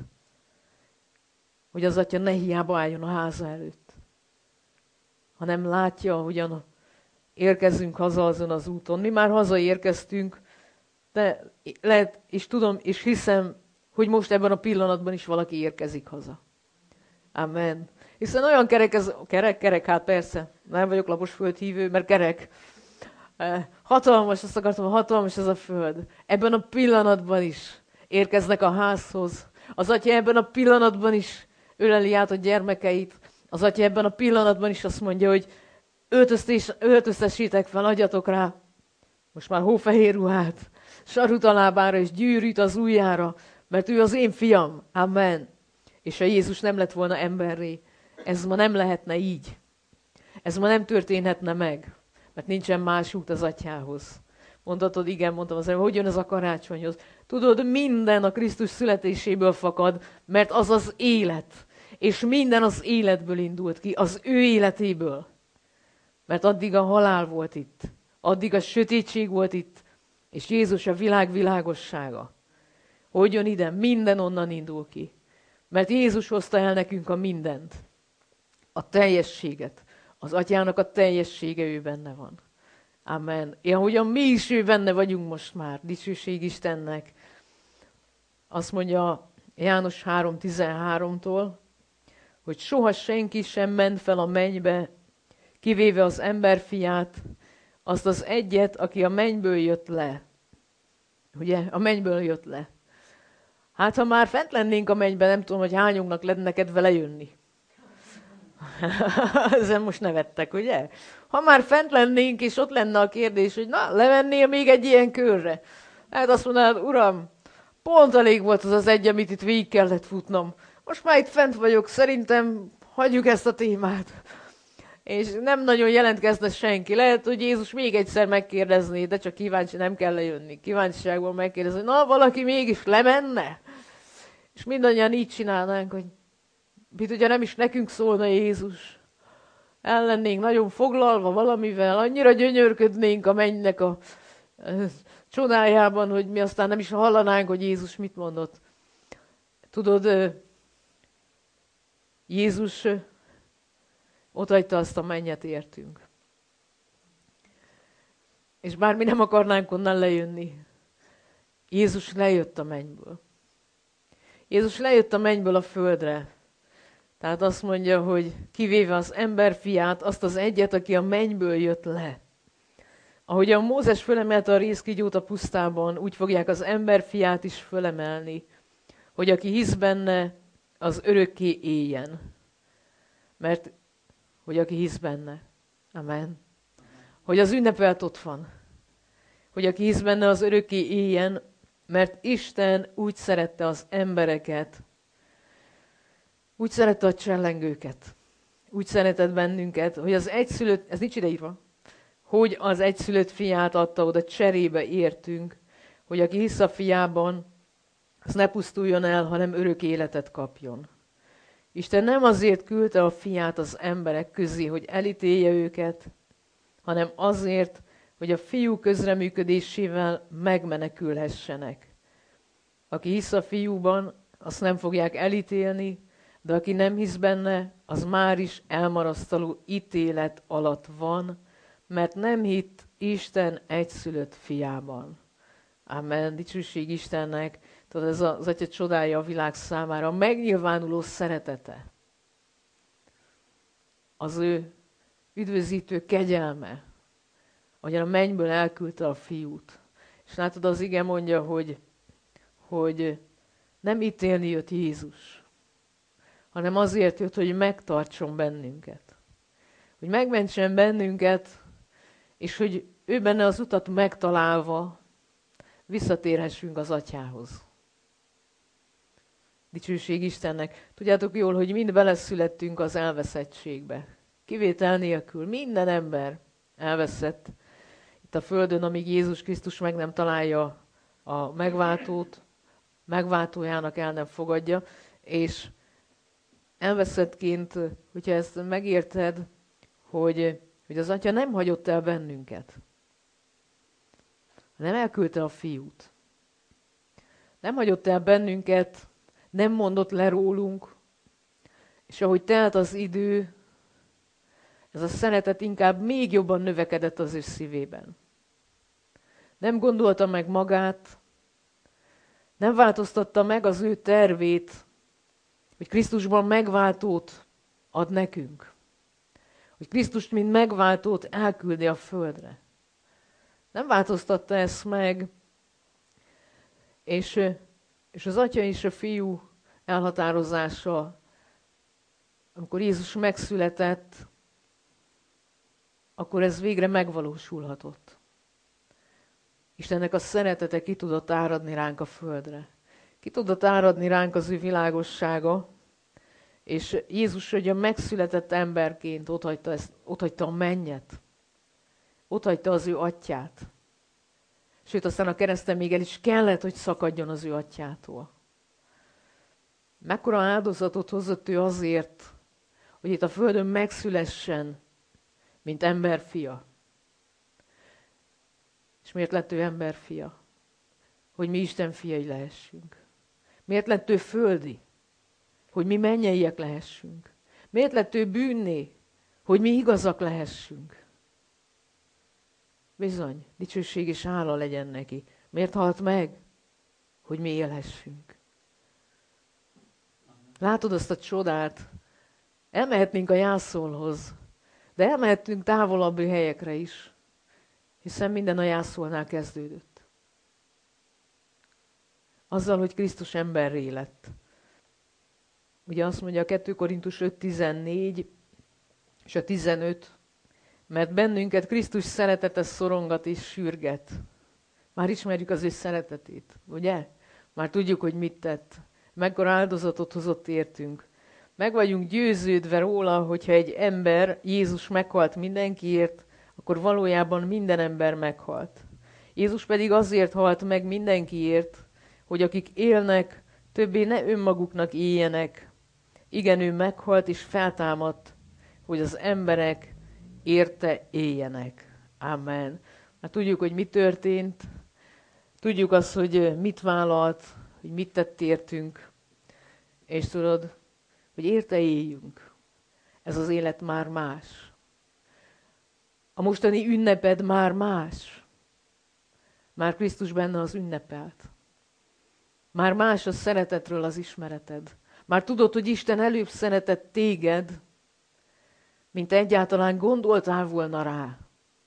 Hogy az Atya ne hiába álljon a háza előtt, hanem látja, hogyan érkezzünk haza azon az úton. Mi már hazaérkeztünk, de lehet, és tudom, és hiszem, hogy most ebben a pillanatban is valaki érkezik haza. Amen. Hiszen olyan kerek, hát persze, nem vagyok lapos földhívő, mert kerek. Hatalmas, azt akartam, hatalmas ez a föld. Ebben a pillanatban is érkeznek a házhoz. Az Atya ebben a pillanatban is öleli át a gyermekeit. Az Atya ebben a pillanatban is azt mondja, hogy öltöztessétek fel, adjatok rá. Most már hófehér ruhát, sarut a lábára és gyűrűt az ujjára, mert ő az én fiam. Amen. És ha Jézus nem lett volna emberré, ez ma nem lehetne így. Ez ma nem történhetne meg, mert nincsen más út az Atyához. Mondhatod, igen, mondtam az hogy jön ez a karácsonyhoz. Tudod, minden a Krisztus születéséből fakad, mert az az élet. És minden az életből indult ki, az ő életéből. Mert addig a halál volt itt, addig a sötétség volt itt, és Jézus a világ világossága. Hogy jön ide? Minden onnan indul ki. Mert Jézus hozta el nekünk a mindent, a teljességet. Az Atyának a teljessége ő benne van. Amen. Ahogyan mi is ő benne vagyunk most már. Dicsőség Istennek. Azt mondja János 3:13-tól, hogy soha senki sem ment fel a mennybe, kivéve az emberfiát, azt az egyet, aki a mennyből jött le. Ugye? A mennyből jött le. Hát, ha már fent lennénk a mennyben, nem tudom, hogy hányunknak lenne kedve lejönni. Ezen most nevettek, ugye? Ha már fent lennénk, és ott lenne a kérdés, hogy na, levennél még egy ilyen körre? Hát azt mondanád, uram, pont elég volt az az egy, amit itt végig kellett futnom. Most már itt fent vagyok, szerintem hagyjuk ezt a témát. És nem nagyon jelentkezne senki. Lehet, hogy Jézus még egyszer megkérdezné, de csak kíváncsi, nem kell lejönni. Kíváncsiságból megkérdezni, na, valaki mégis lemenne? És mindannyian így csinálnánk, hogy mit ugye nem is nekünk szólna Jézus. El lennénk nagyon foglalva valamivel, annyira gyönyörködnénk a mennynek a csodájában, hogy mi aztán nem is hallanánk, hogy Jézus mit mondott. Tudod, Jézus otthagyta azt a mennyet értünk. És bár mi nem akarnánk onnan lejönni, Jézus lejött a mennyből. Jézus lejött a mennyből a földre. Tehát azt mondja, hogy kivéve az emberfiát, azt az egyet, aki a mennyből jött le. Ahogy a Mózes fölemelte a rézkígyót a pusztában, úgy fogják az emberfiát is fölemelni, hogy aki hisz benne, az örökké éljen. Mert hogy aki hisz benne. Amen. Hogy az ünnepelt ott van. Hogy aki hisz benne, az örökké éljen, mert Isten úgy szerette az embereket, úgy szerette a csellengőket, úgy szeretett bennünket, hogy az egyszülött, ez nincs ideírva, hogy az egyszülött fiát adta oda cserébe értünk, hogy aki hisz a fiában, az ne pusztuljon el, hanem örök életet kapjon. Isten nem azért küldte a fiát az emberek közé, hogy elítélje őket, hanem azért, hogy a fiú közreműködésével megmenekülhessenek. Aki hisz a fiúban, azt nem fogják elítélni, de aki nem hisz benne, az már is elmarasztaló ítélet alatt van, mert nem hitt Isten egyszülött fiában. Amen. Dicsőség Istennek. Tudod, ez az Atya csodája a világ számára. A megnyilvánuló szeretete. Az ő üdvözítő kegyelme. Ahogyan a mennyből elküldte a fiút. És látod, az ige mondja, hogy nem ítélni jött Jézus, hanem azért jött, hogy megtartson bennünket. Hogy megmentsen bennünket, és hogy ő benne az utat megtalálva visszatérhessünk az Atyához. Dicsőség Istennek. Tudjátok jól, hogy mind beleszülettünk az elveszettségbe. Kivétel nélkül minden ember elveszett itt a földön, amíg Jézus Krisztus meg nem találja a megváltót, megváltójának el nem fogadja, és elveszettként, hogyha ezt megérted, hogy az Atya nem hagyott el bennünket, hanem elküldte a fiút. Nem hagyott el bennünket, nem mondott le rólunk, és ahogy telt az idő, ez a szeretet inkább még jobban növekedett az ő szívében. Nem gondolta meg magát, nem változtatta meg az ő tervét, hogy Krisztusban megváltót ad nekünk. Hogy Krisztust, mint megváltót elküldi a földre. Nem változtatta ezt meg, és az Atya és a Fiú elhatározása, amikor Jézus megszületett, akkor ez végre megvalósulhatott. Istennek a szeretete ki tudott áradni ránk a földre. Ki tudott áradni ránk az ő világossága, és Jézus, hogy a megszületett emberként otthagyta a mennyet, otthagyta az ő atyát. Sőt, aztán a kereszten még el is kellett, hogy szakadjon az ő atyától. Mekkora áldozatot hozott ő azért, hogy itt a földön megszülessen, mint emberfia. És miért lett ő emberfia? Hogy mi Isten fiai lehessünk. Miért lett ő földi? Hogy mi mennyeiek lehessünk. Miért lett ő bűnné? Hogy mi igazak lehessünk. Bizony, dicsőség és hála legyen neki. Miért halt meg? Hogy mi élhessünk. Látod azt a csodát? Elmehetnénk a jászolhoz, de elmehetünk távolabbi helyekre is, hiszen minden a jászolnál kezdődött. Azzal, hogy Krisztus emberré lett. Ugye azt mondja a 2 Korintus 5:14 és a 15, mert bennünket Krisztus szeretete szorongat és sürget. Már ismerjük az ő szeretetét, ugye? Már tudjuk, hogy mit tett. Mekkora áldozatot hozott értünk. Meg vagyunk győződve róla, hogyha egy ember, Jézus meghalt mindenkiért, akkor valójában minden ember meghalt. Jézus pedig azért halt meg mindenkiért, hogy akik élnek, többé ne önmaguknak éljenek. Igen, ő meghalt és feltámadt, hogy az emberek érte éljenek. Amen. Hát tudjuk, hogy mi történt, tudjuk azt, hogy mit vállalt, hogy mit tett értünk, és tudod, hogy érte éljünk. Ez az élet már más. A mostani ünneped már más. Már Krisztus benne az ünnepelt. Már más a szeretetről az ismereted. Már tudod, hogy Isten előbb szeretett téged, mint egyáltalán gondoltál volna rá.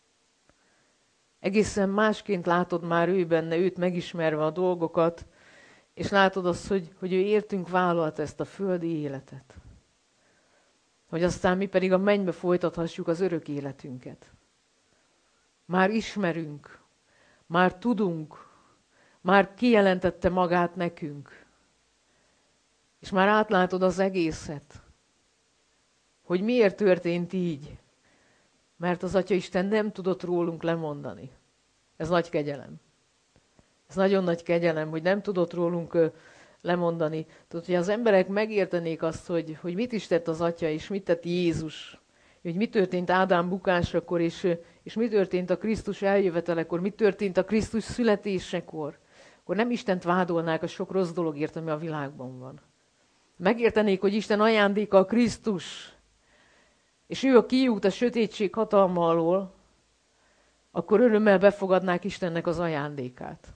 Egészen másként látod már ő benne, őt megismerve a dolgokat, és látod azt, hogy ő értünk vállalt ezt a földi életet. Hogy aztán mi pedig a mennybe folytathassuk az örök életünket. Már ismerünk, már tudunk, már kijelentette magát nekünk. És már átlátod az egészet, hogy miért történt így. Mert az Atyaisten nem tudott rólunk lemondani. Ez nagy kegyelem. Ez nagyon nagy kegyelem, hogy nem tudott rólunk lemondani. Tudod, hogy az emberek megértenék azt, hogy mit is tett az Atya, és mit tett Jézus. Hogy mi történt Ádám bukásakor, és mi történt a Krisztus eljövetelekor, mi történt a Krisztus születésekor. Akkor nem Istent vádolnák a sok rossz dologért, ami a világban van. Megértenék, hogy Isten ajándéka a Krisztus, és ő a kiút a sötétség hatalma alól, akkor örömmel befogadnák Istennek az ajándékát.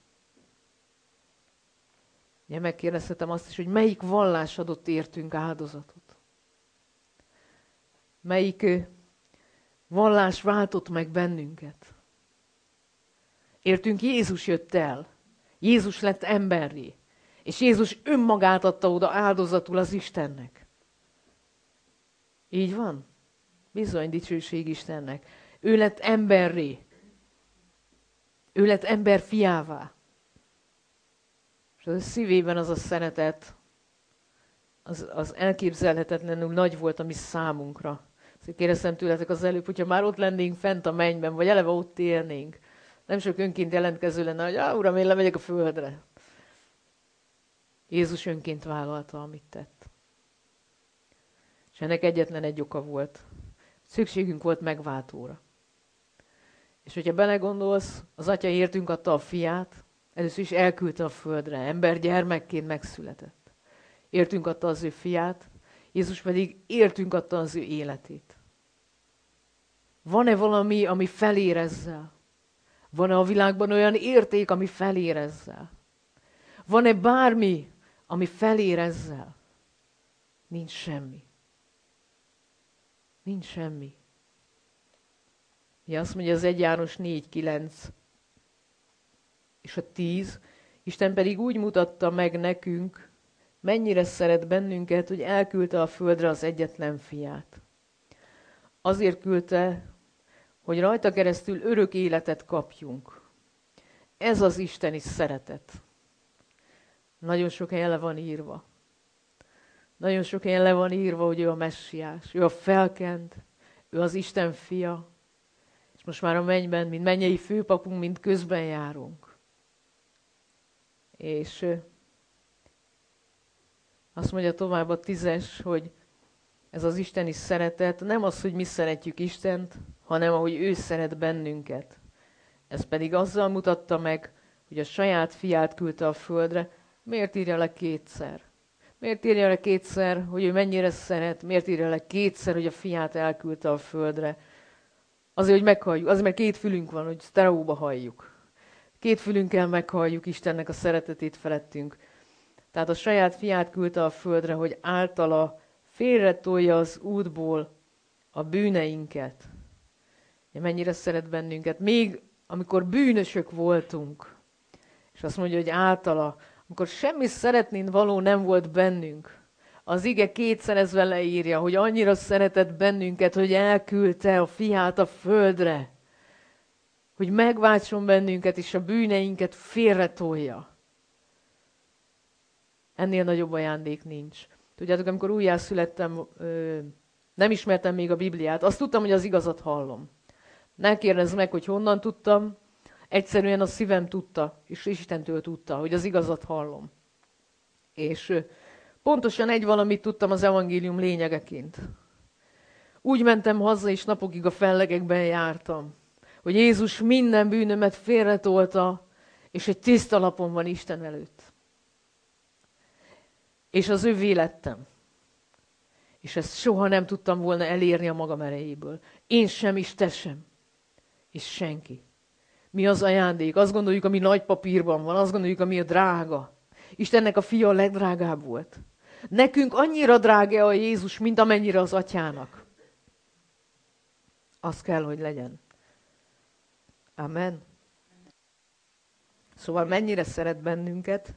Ugye megkérdezhetem azt is, hogy melyik vallás adott értünk áldozatot? Melyik vallás váltott meg bennünket? Értünk Jézus jött el. Jézus lett emberré. És Jézus önmagát adta oda áldozatul az Istennek. Így van? Bizony, dicsőség Istennek. Ő lett emberré. Ő lett ember fiává. És az szívében az a szeretet, az elképzelhetetlenül nagy volt a mi számunkra. Szóval kérdeztem tőletek az előbb, hogyha már ott lennénk fent a mennyben, vagy eleve ott élnénk, nem sok önként jelentkező lenne, hogy Uram, én lemegyek a földre. Jézus önként vállalta, amit tett. És ennek egyetlen egy oka volt. Szükségünk volt megváltóra. És hogyha belegondolsz, az Atya értünk adta a fiát, először is elküldte a földre, ember gyermekként megszületett. Értünk adta az ő fiát, Jézus pedig értünk adta az ő életét. Van-e valami, ami felér ezzel? Van-e a világban olyan érték, ami felér ezzel? Van-e bármi, ami felér ezzel? Nincs semmi. Nincs semmi. Ugye azt mondja az 1 János 4:9 és a 10, Isten pedig úgy mutatta meg nekünk, mennyire szeret bennünket, hogy elküldte a földre az egyetlen fiát. Azért küldte, hogy rajta keresztül örök életet kapjunk. Ez az isteni szeretet. Nagyon sok helyen le van írva. Nagyon sok helyen le van írva, hogy ő a messiás, ő a felkent, ő az Isten fia. És most már a mennyben, mint mennyei főpapunk, mint közben járunk. És azt mondja tovább a 10-es, hogy ez az isteni szeretet nem az, hogy mi szeretjük Istent, hanem ahogy ő szeret bennünket. Ez pedig azzal mutatta meg, hogy a saját fiát küldte a földre. Miért írja le kétszer? Miért írja le kétszer, hogy ő mennyire szeret? Miért írja le kétszer, hogy a fiát elküldte a földre? Azért, hogy meghalljuk. Azért, mert két fülünk van, hogy sztereóba halljuk. Két fülünkkel meghalljuk Istennek a szeretetét felettünk. Tehát a saját fiát küldte a földre, hogy általa félretolja az útból a bűneinket. Mennyire szeret bennünket. Még amikor bűnösök voltunk, és azt mondja, hogy általa, amikor semmi szeretnén való nem volt bennünk, az ige kétszerezve leírja, hogy annyira szeretett bennünket, hogy elküldte a fiát a földre, hogy megváltson bennünket, és a bűneinket félretolja. Ennél nagyobb ajándék nincs. Tudjátok, amikor újjászülettem, nem ismertem még a Bibliát, azt tudtam, hogy az igazat hallom. Ne kérdezz meg, hogy honnan tudtam, egyszerűen a szívem tudta, és Istentől tudta, hogy az igazat hallom. És pontosan egy valamit tudtam az evangélium lényegeként. Úgy mentem haza, és napokig a fellegekben jártam, hogy Jézus minden bűnömet félretolta, és egy tiszta lapon van Isten előtt. És az övé lettem. És ezt soha nem tudtam volna elérni a magam erejéből. Én sem, és te sem. És senki. Mi az ajándék? Azt gondoljuk, ami nagy papírban van, azt gondoljuk, ami a drága. Istennek a fia a legdrágább volt. Nekünk annyira drága a Jézus, mint amennyire az atyának. Az kell, hogy legyen. Amen. Szóval mennyire szeret bennünket?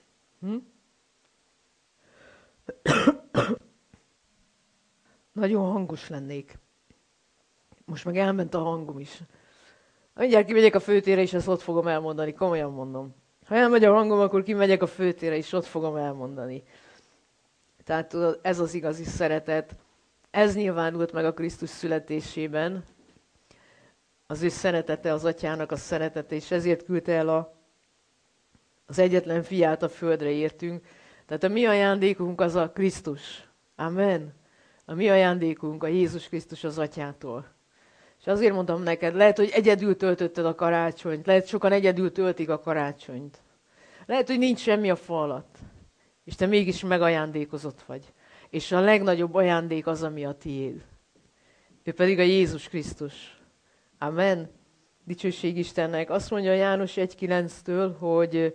Nagyon hangos lennék. Most meg elment a hangom is. Mindjárt kimegyek a főtérre, és ezt ott fogom elmondani. Komolyan mondom. Ha elmegy a hangom, akkor kimegyek a főtérre, és ott fogom elmondani. Tehát tudod, ez az igazi szeretet. Ez nyilvánult meg a Krisztus születésében. Az ő szeretete, az atyának a szeretete, és ezért küldte el az egyetlen fiát a földre értünk. Tehát a mi ajándékunk az a Krisztus. Amen. A mi ajándékunk a Jézus Krisztus az atyától. És azért mondtam neked, lehet, hogy egyedül töltötted a karácsonyt, lehet, sokan egyedül töltik a karácsonyt. Lehet, hogy nincs semmi a fa alatt, és te mégis megajándékozott vagy. És a legnagyobb ajándék az, ami a tiéd. Ő pedig a Jézus Krisztus. Amen. Dicsőség Istennek. Azt mondja János 1.9-től, hogy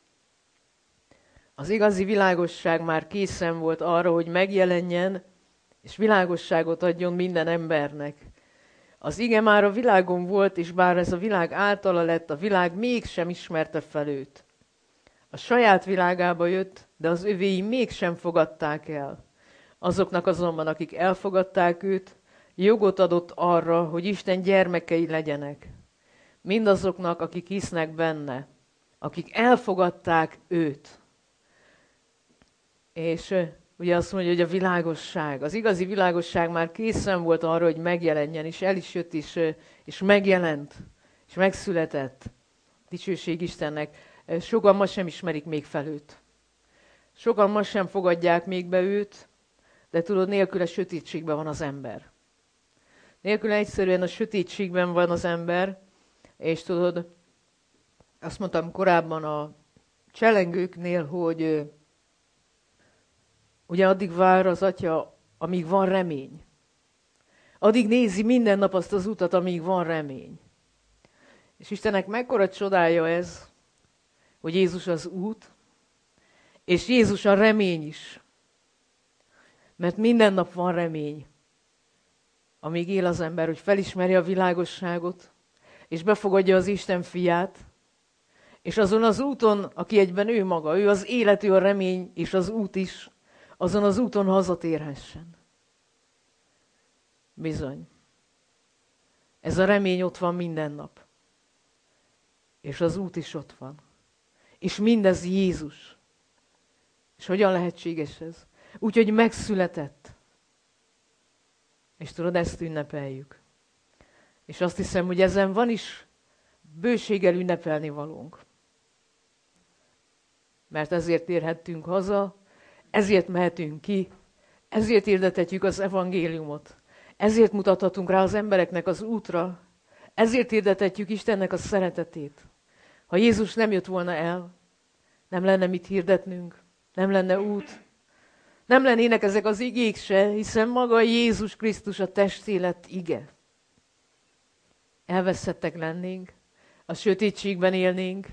az igazi világosság már készen volt arra, hogy megjelenjen, és világosságot adjon minden embernek. Az ige már a világon volt, és bár ez a világ általa lett, a világ mégsem ismerte fel őt. A saját világába jött, de az övéi mégsem fogadták el. Azoknak azonban, akik elfogadták őt, jogot adott arra, hogy Isten gyermekei legyenek. Mindazoknak, akik hisznek benne, akik elfogadták őt. És ugye azt mondja, hogy a világosság, az igazi világosság már készen volt arra, hogy megjelenjen, és el is jött, és megjelent, és megszületett. Dicsőség Istennek. Sokan ma sem ismerik még fel őt. Sokan ma sem fogadják még be őt, de tudod, nélküle sötétségben van az ember. Nélküle egyszerűen a sötétségben van az ember, és tudod, azt mondtam korábban a cselengőknél, hogy ugye addig vár az atya, amíg van remény. Addig nézi minden nap azt az utat, amíg van remény. És Istennek mekkora csodája ez, hogy Jézus az út, és Jézus a remény is. Mert minden nap van remény, amíg él az ember, hogy felismeri a világosságot, és befogadja az Isten fiát, és azon az úton, aki egyben ő maga, ő az élet, ő a remény, és az út is, azon az úton hazatérhessen. Bizony. Ez a remény ott van minden nap. És az út is ott van. És mindez Jézus. És hogyan lehetséges ez? Úgyhogy megszületett. És tudod, ezt ünnepeljük. És azt hiszem, hogy ezen van is bőséggel ünnepelni valónk. Mert ezért térhettünk haza, ezért mehetünk ki, ezért hirdethetjük az evangéliumot, ezért mutathatunk rá az embereknek az útra, ezért hirdethetjük Istennek a szeretetét. Ha Jézus nem jött volna el, nem lenne mit hirdetnünk, nem lenne út, nem lennének ezek az igék se, hiszen maga Jézus Krisztus a testé lett ige. elveszettek lennénk, a sötétségben élnénk,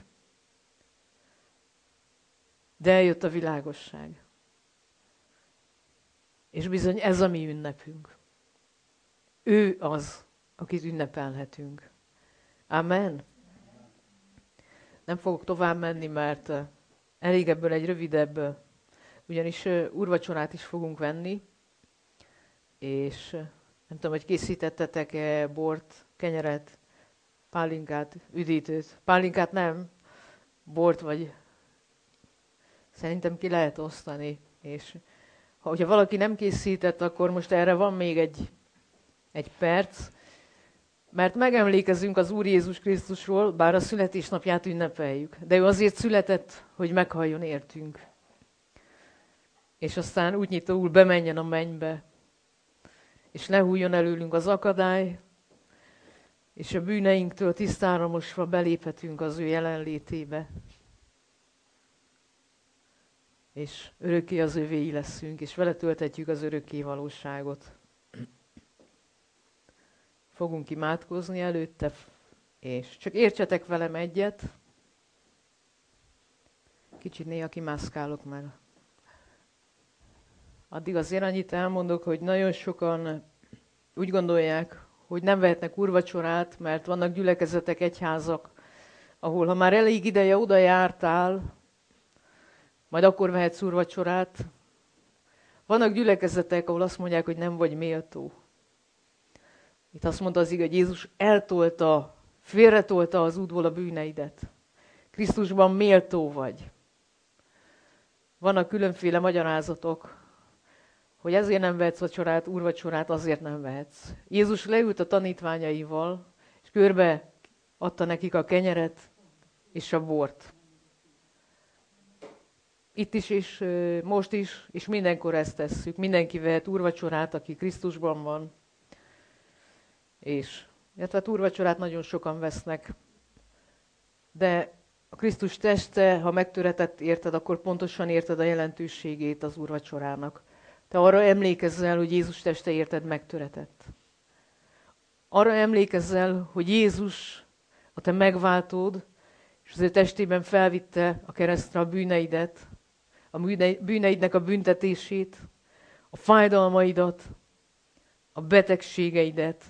de eljött a világosság. És bizony ez a mi ünnepünk. Ő az, akit ünnepelhetünk. Amen. Nem fogok tovább menni, mert elég ebből egy rövidebb, ugyanis úrvacsorát is fogunk venni, és nem tudom, hogy készítettetek-e bort, kenyeret, pálinkát, üdítőt. Pálinkát nem, bort vagy szerintem ki lehet osztani, és hogyha valaki nem készített, akkor most erre van még egy perc, mert megemlékezünk az Úr Jézus Krisztusról, bár a születésnapját ünnepeljük, de ő azért született, hogy meghalljon értünk. És aztán útnyitóul bemenjen a mennybe, és lehújjon előlünk az akadály, és a bűneinktől tisztára mosva beléphetünk az ő jelenlétébe. És örökké az övéi leszünk, és vele tölthetjük az örökké valóságot. Fogunk imádkozni előtte, és csak értsetek velem egyet. Kicsit néha kimászkálok, mert addig azért annyit elmondok, hogy nagyon sokan úgy gondolják, hogy nem vehetnek úrvacsorát, mert vannak gyülekezetek, egyházak, ahol ha már elég ideje oda jártál, majd akkor vehetsz úrvacsorát. Vannak gyülekezetek, ahol azt mondják, hogy nem vagy méltó. Itt azt mondta az ige, hogy Jézus félretolta az útból a bűneidet. Krisztusban méltó vagy. Vannak különféle magyarázatok, hogy ezért nem vehetsz vacsorát, úrvacsorát, azért nem vehetsz. Jézus leült a tanítványaival, és körbe adta nekik a kenyeret és a bort. Itt is, és most is, és mindenkor ezt tesszük. Mindenki vehet úrvacsorát, aki Krisztusban van. És hát úrvacsorát nagyon sokan vesznek. De a Krisztus teste, ha megtöretett érted, akkor pontosan érted a jelentőségét az úrvacsorának. Te arra emlékezzel, hogy Jézus teste érted megtöretett. Arra emlékezzel, hogy Jézus a te megváltód, és az ő testében felvitte a keresztre a bűneidet, a bűneidnek a büntetését, a fájdalmaidat, a betegségeidet,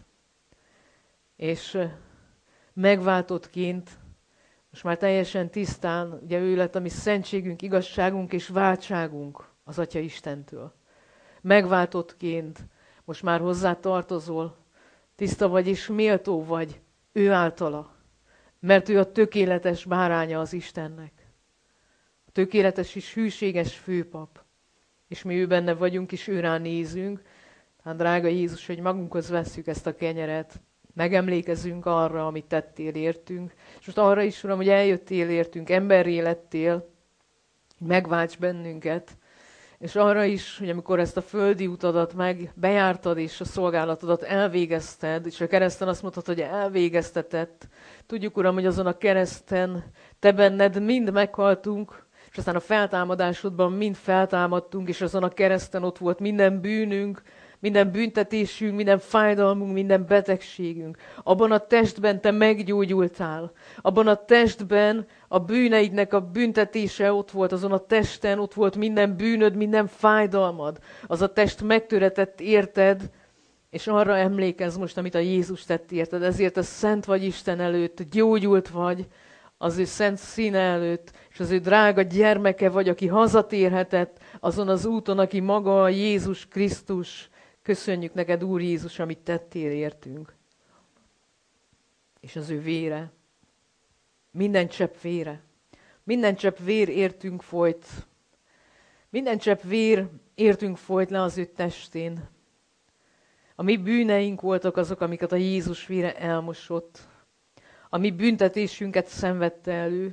és megváltottként, most már teljesen tisztán, ugye ő lett a mi szentségünk, igazságunk és váltságunk az Atya Istentől. Megváltottként most már hozzá tartozol, tiszta vagy és méltó vagy ő általa, mert ő a tökéletes báránya az Istennek. A tökéletes és hűséges főpap, és mi ő benne vagyunk, és őrá nézünk. Tehát drága Jézus, hogy magunkhoz vesszük ezt a kenyeret, megemlékezünk arra, amit tettél értünk, és most arra is, Uram, hogy eljöttél értünk, emberré lettél, hogy megválts bennünket, és arra is, hogy amikor ezt a földi utadat bejártad, és a szolgálatodat elvégezted, és a kereszten azt mondtad, hogy elvégeztetett, tudjuk, Uram, hogy azon a kereszten te benned mind meghaltunk, és aztán a feltámadásodban mind feltámadtunk, és azon a kereszten ott volt minden bűnünk, minden büntetésünk, minden fájdalmunk, minden betegségünk. Abban a testben te meggyógyultál. Abban a testben a bűneidnek a büntetése ott volt, azon a testen ott volt minden bűnöd, minden fájdalmad. Az a test megtöretett érted, és arra emlékezz most, amit a Jézus tett érted. Ezért a szent vagy Isten előtt, gyógyult vagy, az ő szent színe előtt, és az ő drága gyermeke vagy, aki hazatérhetett azon az úton, aki maga a Jézus Krisztus. Köszönjük neked, Úr Jézus, amit tettél értünk. És az ő vére, minden csepp vére, minden csepp vér értünk folyt, minden csepp vér értünk folyt le az ő testén. A mi bűneink voltak azok, amiket a Jézus vére elmosott. A mi büntetésünket szenvedte elő,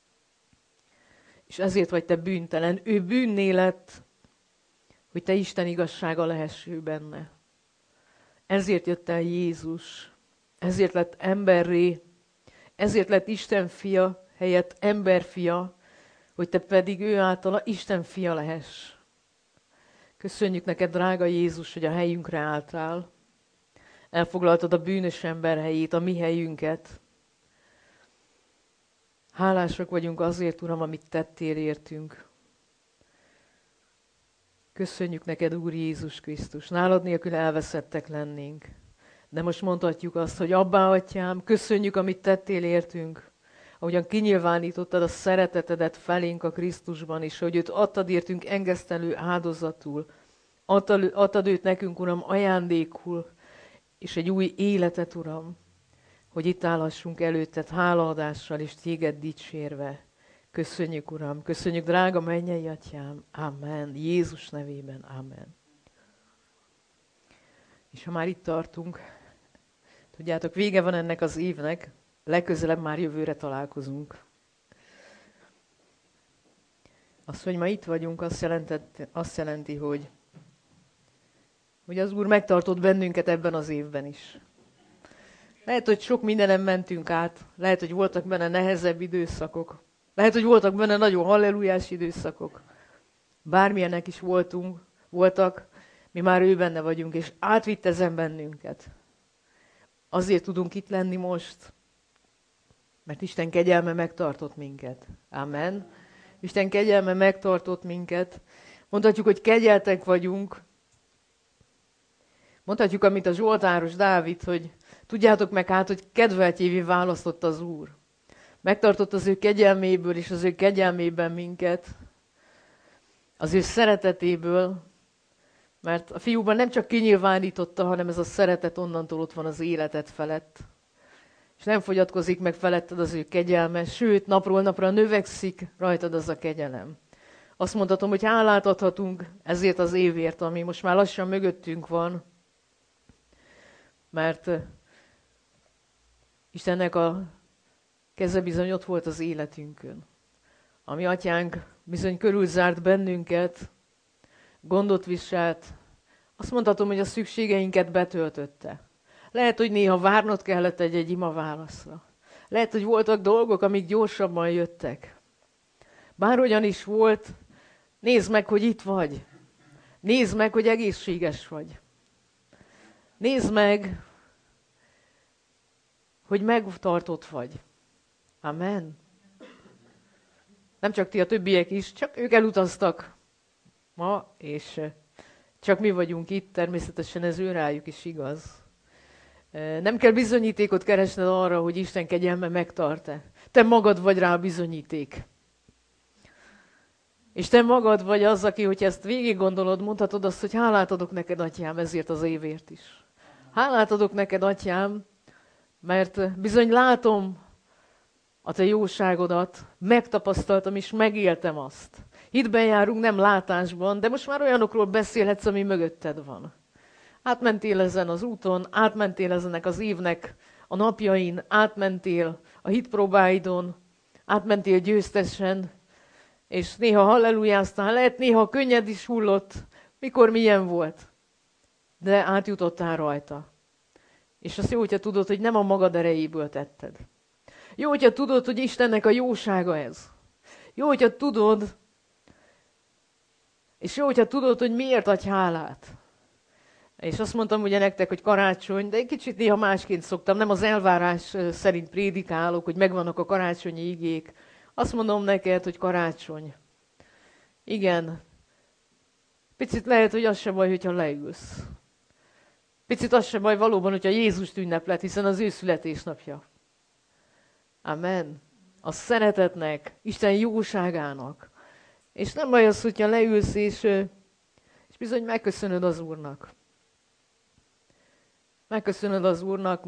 és ezért vagy te bűntelen. Ő bűnné lett, hogy te Isten igazsága lehess ő benne. Ezért jött el Jézus, ezért lett emberré, ezért lett Isten fia helyett emberfia, hogy te pedig ő általa Isten fia lehess. Köszönjük neked, drága Jézus, hogy a helyünkre álltál. Elfoglaltad a bűnös ember helyét, a mi helyünket. Hálásak vagyunk azért, Uram, amit tettél értünk. Köszönjük neked, Úr Jézus Krisztus. Nálad nélkül elveszettek lennénk. De most mondhatjuk azt, hogy Abbá, Atyám, köszönjük, amit tettél értünk. Ahogyan kinyilvánítottad a szeretetedet felénk a Krisztusban, és hogy őt adtad értünk engesztelő áldozatul. Adtad őt nekünk, Uram, ajándékul, és egy új életet, Uram, hogy itt állhassunk előtted hálaadással, és téged dicsérve. Köszönjük, Uram, köszönjük, drága mennyei Atyám. Amen. Jézus nevében. Amen. És ha már itt tartunk, tudjátok, vége van ennek az évnek, legközelebb már jövőre találkozunk. Az, hogy ma itt vagyunk, azt jelenti, hogy az Úr megtartott bennünket ebben az évben is. Lehet, hogy sok mindenen mentünk át, lehet, hogy voltak benne nehezebb időszakok, lehet, hogy voltak benne nagyon hallelujás időszakok. Bármilyenek is voltak, mi már ő benne vagyunk, és átvitt ezen bennünket. Azért tudunk itt lenni most, mert Isten kegyelme megtartott minket. Amen. Isten kegyelme megtartott minket. Mondhatjuk, hogy kegyeltek vagyunk. Mondhatjuk, amit a zsoltáros Dávid, hogy tudjátok meg hát, hogy kedveltjévé választott az Úr. Megtartott az ő kegyelméből és az ő kegyelmében minket. Az ő szeretetéből, mert a fiúban nem csak kinyilvánította, hanem ez a szeretet onnantól ott van az életed felett. És nem fogyatkozik meg feletted az ő kegyelme, sőt, napról napra növekszik rajtad az a kegyelem. Azt mondhatom, hogy hálát adhatunk ezért az évért, ami most már lassan mögöttünk van, mert Istennek a keze bizony ott volt az életünkön. A mi atyánk bizony körülzárt bennünket, gondot viselt, azt mondhatom, hogy a szükségeinket betöltötte. Lehet, hogy néha várnod kellett egy ima válaszra. Lehet, hogy voltak dolgok, amik gyorsabban jöttek. Bárhogyan is volt, nézd meg, hogy itt vagy. Nézd meg, hogy egészséges vagy. Nézd meg, hogy megtartott vagy. Amen. Nem csak ti, a többiek is, csak ők elutaztak ma, és csak mi vagyunk itt, természetesen ez ő rájuk is igaz. Nem kell bizonyítékot keresned arra, hogy Isten kegyelme megtart-e. Te magad vagy rá a bizonyíték. És te magad vagy az, aki, hogy ezt végig gondolod, mondhatod azt, hogy hálát adok neked, Atyám, ezért az évért is. Hálát adok neked, Atyám, mert bizony látom a te jóságodat, megtapasztaltam és megéltem azt. Hitben járunk, nem látásban, de most már olyanokról beszélhetsz, ami mögötted van. Átmentél ezen az úton, átmentél ezenek az évnek a napjain, átmentél a hitpróbáidon, átmentél győztesen, és néha hallelujáztál, lehet néha könnyed is hullott, mikor milyen volt, de átjutottál rajta. És azt jó, hogyha tudod, hogy nem a magad erejéből tetted. Jó, hogyha tudod, hogy Istennek a jósága ez. Jó, hogyha tudod, és jó, hogyha tudod, hogy miért adj hálát. És azt mondtam ugye nektek, hogy karácsony, de egy kicsit néha másként szoktam, nem az elvárás szerint prédikálok, hogy megvannak a karácsonyi igék. Azt mondom neked, hogy karácsony. Igen. Picit lehet, hogy az se baj, hogyha leülsz. Picit az se baj valóban, hogyha Jézust ünnepled, hiszen az ő születésnapja. Amen. A szeretetnek, Isten jóságának. És nem baj az, hogyha leülsz, és bizony megköszönöd az Úrnak. Megköszönöd az Úrnak,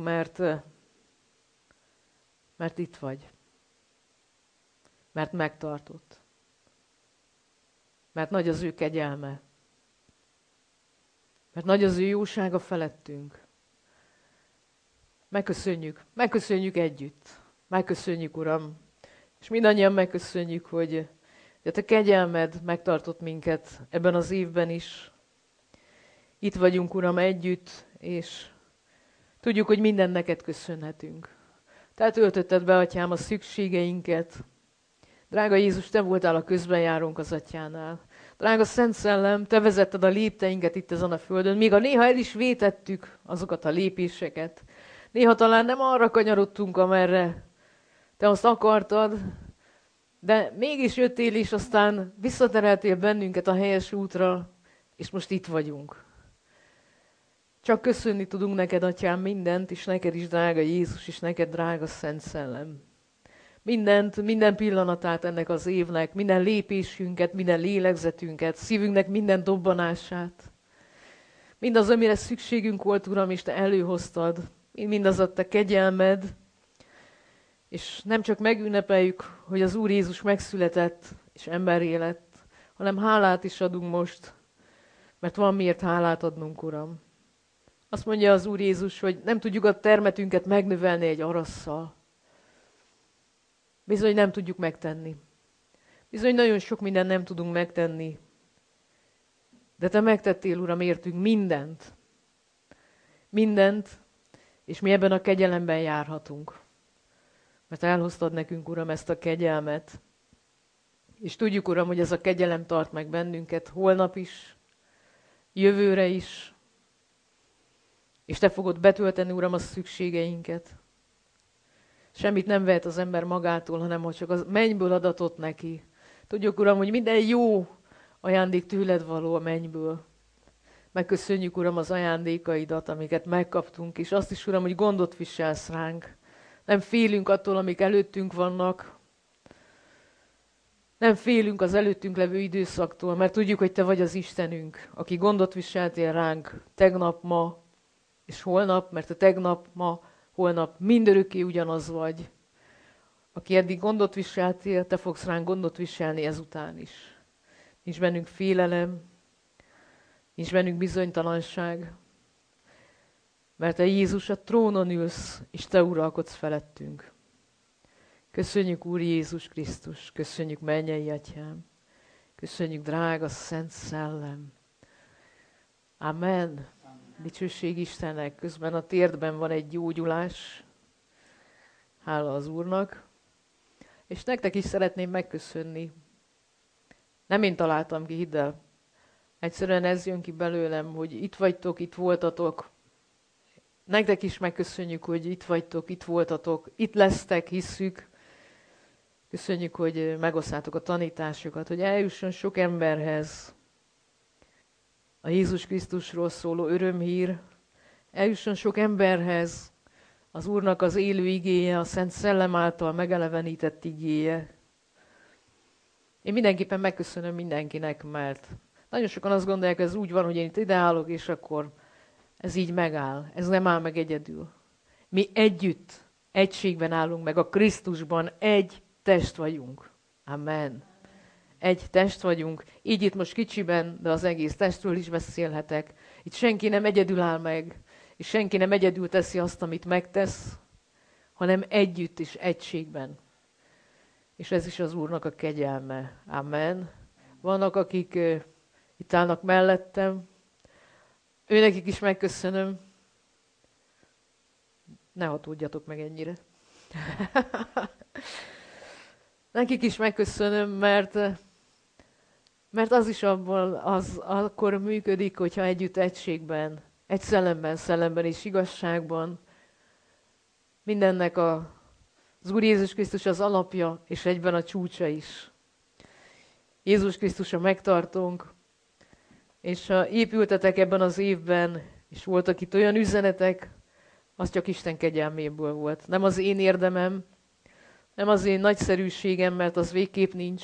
mert itt vagy. Mert megtartott. Mert nagy az ő kegyelme. Mert nagy az ő jósága felettünk. Megköszönjük együtt. Megköszönjük, Uram. És mindannyian megköszönjük, hogy a te kegyelmed megtartott minket ebben az évben is. Itt vagyunk, Uram, együtt, és tudjuk, hogy minden neked köszönhetünk. Tehát öltötted be, Atyám, a szükségeinket. Drága Jézus, te voltál a közbenjárónk az Atyánál. Drága Szent Szellem, Te vezetted a lépteinket itt ezen a földön, míg a néha el is vétettük azokat a lépéseket. Néha talán nem arra kanyarodtunk, amerre Te azt akartad, de mégis jöttél, és aztán visszatereltél bennünket a helyes útra, és most itt vagyunk. Csak köszönni tudunk neked, Atyám, mindent, és neked is, drága Jézus, és neked, drága Szent Szellem. Mindent, minden pillanatát ennek az évnek, minden lépésünket, minden lélegzetünket, szívünknek minden dobbanását. Mindaz, amire szükségünk volt, Uram, és Te előhoztad. Mindaz a Te kegyelmed, és nem csak megünnepeljük, hogy az Úr Jézus megszületett, és emberré lett, hanem hálát is adunk most, mert van miért hálát adnunk, Uram. Azt mondja az Úr Jézus, hogy nem tudjuk a termetünket megnövelni egy arasszal. Bizony nem tudjuk megtenni. Bizony nagyon sok mindent nem tudunk megtenni. De Te megtettél, Uram, értünk mindent. Mindent, és mi ebben a kegyelemben járhatunk. Mert elhoztad nekünk, Uram, ezt a kegyelmet. És tudjuk, Uram, hogy ez a kegyelem tart meg bennünket holnap is, jövőre is, és Te fogod betölteni, Uram, a szükségeinket. Semmit nem vehet az ember magától, hanem hogy csak a mennyből adatot neki. Tudjuk, Uram, hogy minden jó ajándék tőled való a mennyből. Megköszönjük, Uram, az ajándékaidat, amiket megkaptunk, és azt is, Uram, hogy gondot viselsz ránk. Nem félünk attól, amik előttünk vannak. Nem félünk az előttünk levő időszaktól, mert tudjuk, hogy Te vagy az Istenünk, aki gondot viseltél ránk tegnap, ma és holnap, mert a tegnap, ma, holnap mindörökké ugyanaz vagy. Aki eddig gondot viseltél, Te fogsz ránk gondot viselni ezután is. Nincs bennünk félelem, nincs bennünk bizonytalanság, mert Te, Jézus, a trónon ülsz, és Te uralkodsz felettünk. Köszönjük, Úr Jézus Krisztus, köszönjük, mennyei Atyám, köszönjük, drága Szent Szellem. Amen. Dicsőség Istennek, közben a térdben van egy gyógyulás, hála az Úrnak, és nektek is szeretném megköszönni. Nem én találtam ki, hidd el. Egyszerűen ez jön ki belőlem, hogy itt vagytok, itt voltatok. Nektek is megköszönjük, hogy itt vagytok, itt voltatok, itt lesztek, hisszük. Köszönjük, hogy megosztátok a tanításokat, hogy eljusson sok emberhez a Jézus Krisztusról szóló örömhír, eljusson sok emberhez az Úrnak az élő igéje, a Szent Szellem által megelevenített igéje. Én mindenképpen megköszönöm mindenkinek, mert nagyon sokan azt gondolják, ez úgy van, hogy én itt ideállok, és akkor ez így megáll. Ez nem áll meg egyedül. Mi együtt, egységben állunk meg, a Krisztusban egy test vagyunk. Amen. Egy test vagyunk, így itt most kicsiben, de az egész testről is beszélhetek. Itt senki nem egyedül áll meg, és senki nem egyedül teszi azt, amit megtesz, hanem együtt és egységben. És ez is az Úrnak a kegyelme. Amen. Vannak, akik itt állnak mellettem, őnekik is megköszönöm. Ne hatódjatok meg ennyire. Nekik is megköszönöm, mert az is abból az akkor működik, hogyha együtt egységben, egy szellemben és igazságban mindennek az Úr Jézus Krisztus az alapja, és egyben a csúcsa is. Jézus Krisztus a megtartónk, és ha épültetek ebben az évben, és voltak itt olyan üzenetek, az csak Isten kegyelméből volt. Nem az én érdemem, nem az én nagyszerűségem, mert az végképp nincs.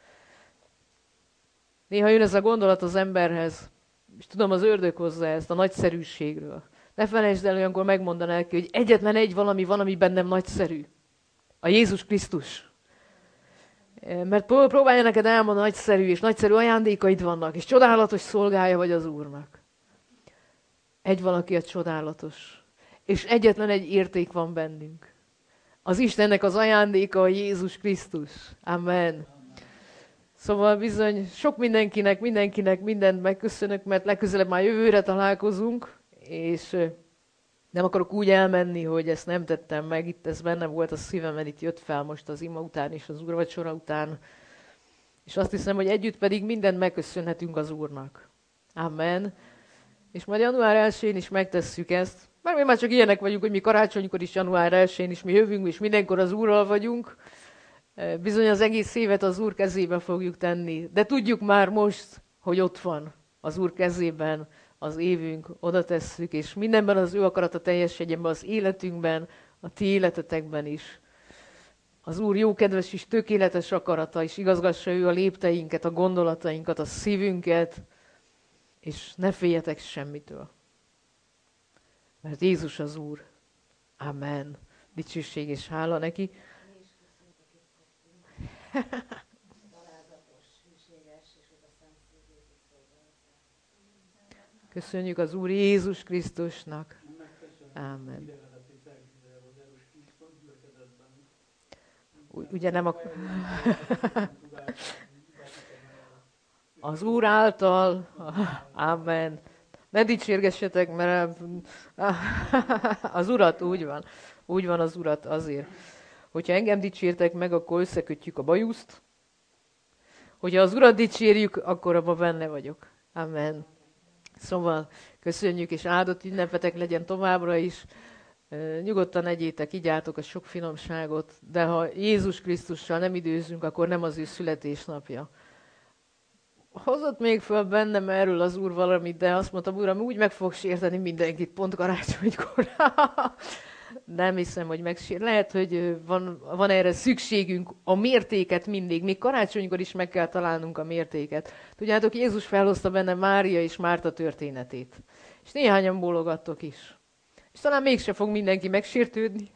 Néha jön ez a gondolat az emberhez, és tudom, az ördög hozza ezt a nagyszerűségről. Ne felejtsd el, olyankor megmondaná neki, hogy egyetlen egy valami van, ami bennem nagyszerű. A Jézus Krisztus. Mert próbálja neked elmondani, nagyszerű és nagyszerű ajándékaid vannak, és csodálatos szolgája vagy az Úrnak. Egy valaki a csodálatos. És egyetlen egy érték van bennünk. Az Istennek az ajándéka a Jézus Krisztus. Amen. Szóval bizony sok mindenkinek mindent megköszönök, mert legközelebb már jövőre találkozunk, és nem akarok úgy elmenni, hogy ezt nem tettem meg. Itt ez benne volt a szívemen, itt jött fel most az ima után és az úrvacsora után. És azt hiszem, hogy együtt pedig mindent megköszönhetünk az Úrnak. Amen. És majd január 1-én is megtesszük ezt. Mert mi már csak ilyenek vagyunk, hogy mi karácsonykor is, január 1-én is mi jövünk, és mindenkor az Úrral vagyunk. Bizony az egész évet az Úr kezébe fogjuk tenni. De tudjuk már most, hogy ott van az Úr kezében az évünk, oda tesszük, és mindenben az ő akarata teljesedjen be az életünkben, a ti életetekben is. Az Úr jó, kedves és tökéletes akarata, és igazgassa ő a lépteinket, a gondolatainkat, a szívünket, és ne féljetek semmitől. Mert Jézus az Úr. Amen. Dicsőség és hála neki. Köszönjük az Úr Jézus Krisztusnak. Amen. Ugye nem az Úr által. Amen. Ne dicsérgessetek, mert az Urat úgy van. Úgy van az Urat azért. Hogyha engem dicsértek meg, akkor összekötjük a bajuszt. Hogyha az Urat dicsérjük, akkor abban benne vagyok. Amen. Szóval köszönjük, és áldott ünnepetek legyen továbbra is. Nyugodtan egyétek, igyátok a sok finomságot, de ha Jézus Krisztussal nem időzünk, akkor nem az ő születésnapja. Hozott még föl bennem erről az Úr valamit, de azt mondtam, Uram, úgy meg fog sérteni mindenkit pont karácsonykor. Nem hiszem, hogy megsér. Lehet, hogy van erre szükségünk, a mértéket mindig. Még karácsonykor is meg kell találnunk a mértéket. Tudjátok, Jézus felhozta benne Mária és Márta történetét. És néhányan bólogattok is. És talán mégse fog mindenki megsértődni.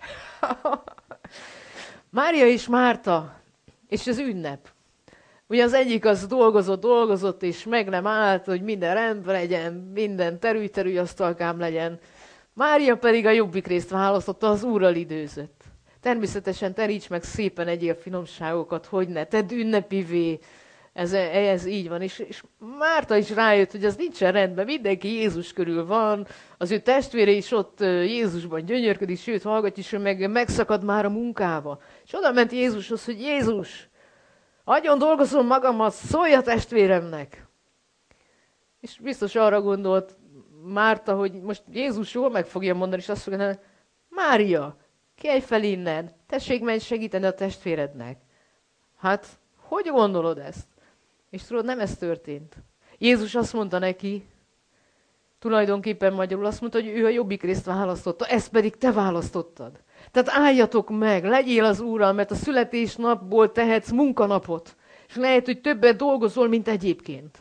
Mária és Márta, és az ünnep. Ugye az egyik az dolgozott, és meg nem állt, hogy minden rendben legyen, minden terülj asztalkám legyen. Mária pedig a jobbik részt választotta, az Úrral időzött. Természetesen teríts meg szépen egyél finomságokat, hogy ne, tedd ünnepivé. Ez így van. És Márta is rájött, hogy ez nincsen rendben, mindenki Jézus körül van, az ő testvére is ott Jézusban gyönyörködik, sőt hallgatja, és ő megszakad már a munkába. És oda ment Jézushoz, hogy Jézus, agyon dolgozom magamat, szólj a testvéremnek. És biztos arra gondolt Márta, hogy most Jézus jól meg fogja mondani, és azt fogja mondani, Mária, kelj fel innen, tessék, menj segíteni a testvérednek. Hát, hogy gondolod ezt? És tudod, nem ez történt. Jézus azt mondta neki, tulajdonképpen magyarul azt mondta, hogy ő a jobbik részt választotta, ezt pedig te választottad. Tehát álljatok meg, legyél az Úrral, mert a születésnapból tehetsz munkanapot. És lehet, hogy többet dolgozol, mint egyébként.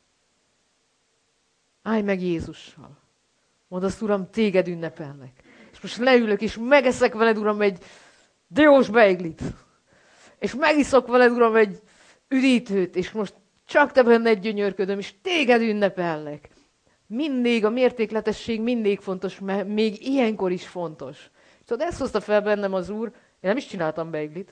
Állj meg Jézussal. Mondd azt, Uram, téged ünnepelnek. És most leülök, és megeszek veled, Uram, egy diós beiglit. És megiszok veled, Uram, egy üdítőt, és most csak te benned gyönyörködöm, és téged ünnepelnek. Mindig a mértékletesség mindig fontos, mert még ilyenkor is fontos. Tudod, ezt hozta fel bennem az Úr, én nem is csináltam beiglit.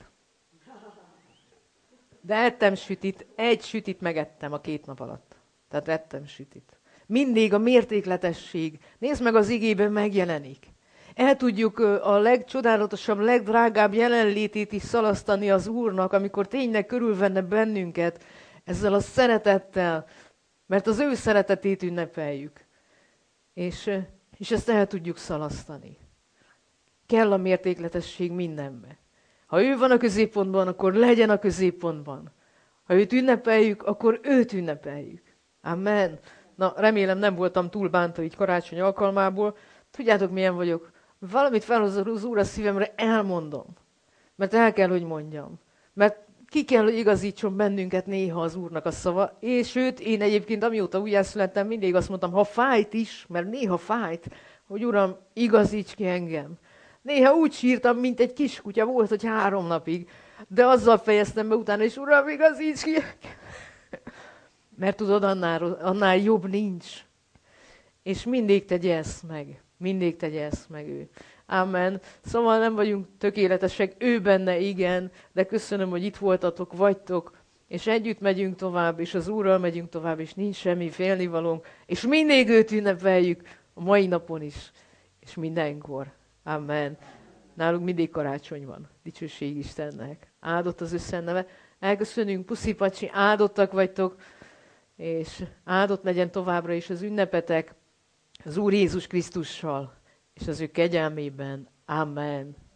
De ettem sütit, egy sütit megettem a 2 nap alatt. Tehát ettem sütit. Mindig a mértékletesség. Nézd meg, az igében megjelenik. El tudjuk a legcsodálatosabb, legdrágább jelenlétét is szalasztani az Úrnak, amikor tényleg körülvenne bennünket ezzel a szeretettel, mert az ő szeretetét ünnepeljük. És ezt el tudjuk szalasztani. Kell a mértékletesség mindenbe. Ha ő van a középpontban, akkor legyen a középpontban. Ha őt ünnepeljük, akkor őt ünnepeljük. Amen. Na, remélem nem voltam túl bántva így karácsony alkalmából. Tudjátok, milyen vagyok? Valamit felhoz az Úr a szívemre, elmondom. Mert el kell, hogy mondjam. Mert ki kell, hogy igazítson bennünket néha az Úrnak a szava. És sőt, én egyébként amióta újjászülettem, mindig azt mondtam, ha fájt is, mert néha fájt, hogy Uram, igazíts ki engem. Néha úgy sírtam, mint egy kiskutya, volt, hogy 3 napig. De azzal fejeztem be utána, és Uram, igazíts ki. Mert tudod, annál jobb nincs. És mindig tegye ezt meg. Mindig tegye ezt meg ő. Amen. Szóval nem vagyunk tökéletesek, ő benne igen, de köszönöm, hogy itt voltatok, vagytok, és együtt megyünk tovább, és az Úrral megyünk tovább, és nincs semmi félnivalónk, és mindig őt ünnepeljük a mai napon is, és mindenkor. Amen. Nálunk mindig karácsony van. Dicsőség Istennek. Áldott az ő szent neve. Elköszönünk, puszi pacsi, áldottak vagytok, és áldott legyen továbbra is az ünnepetek az Úr Jézus Krisztussal, és az ő kegyelmében. Amen.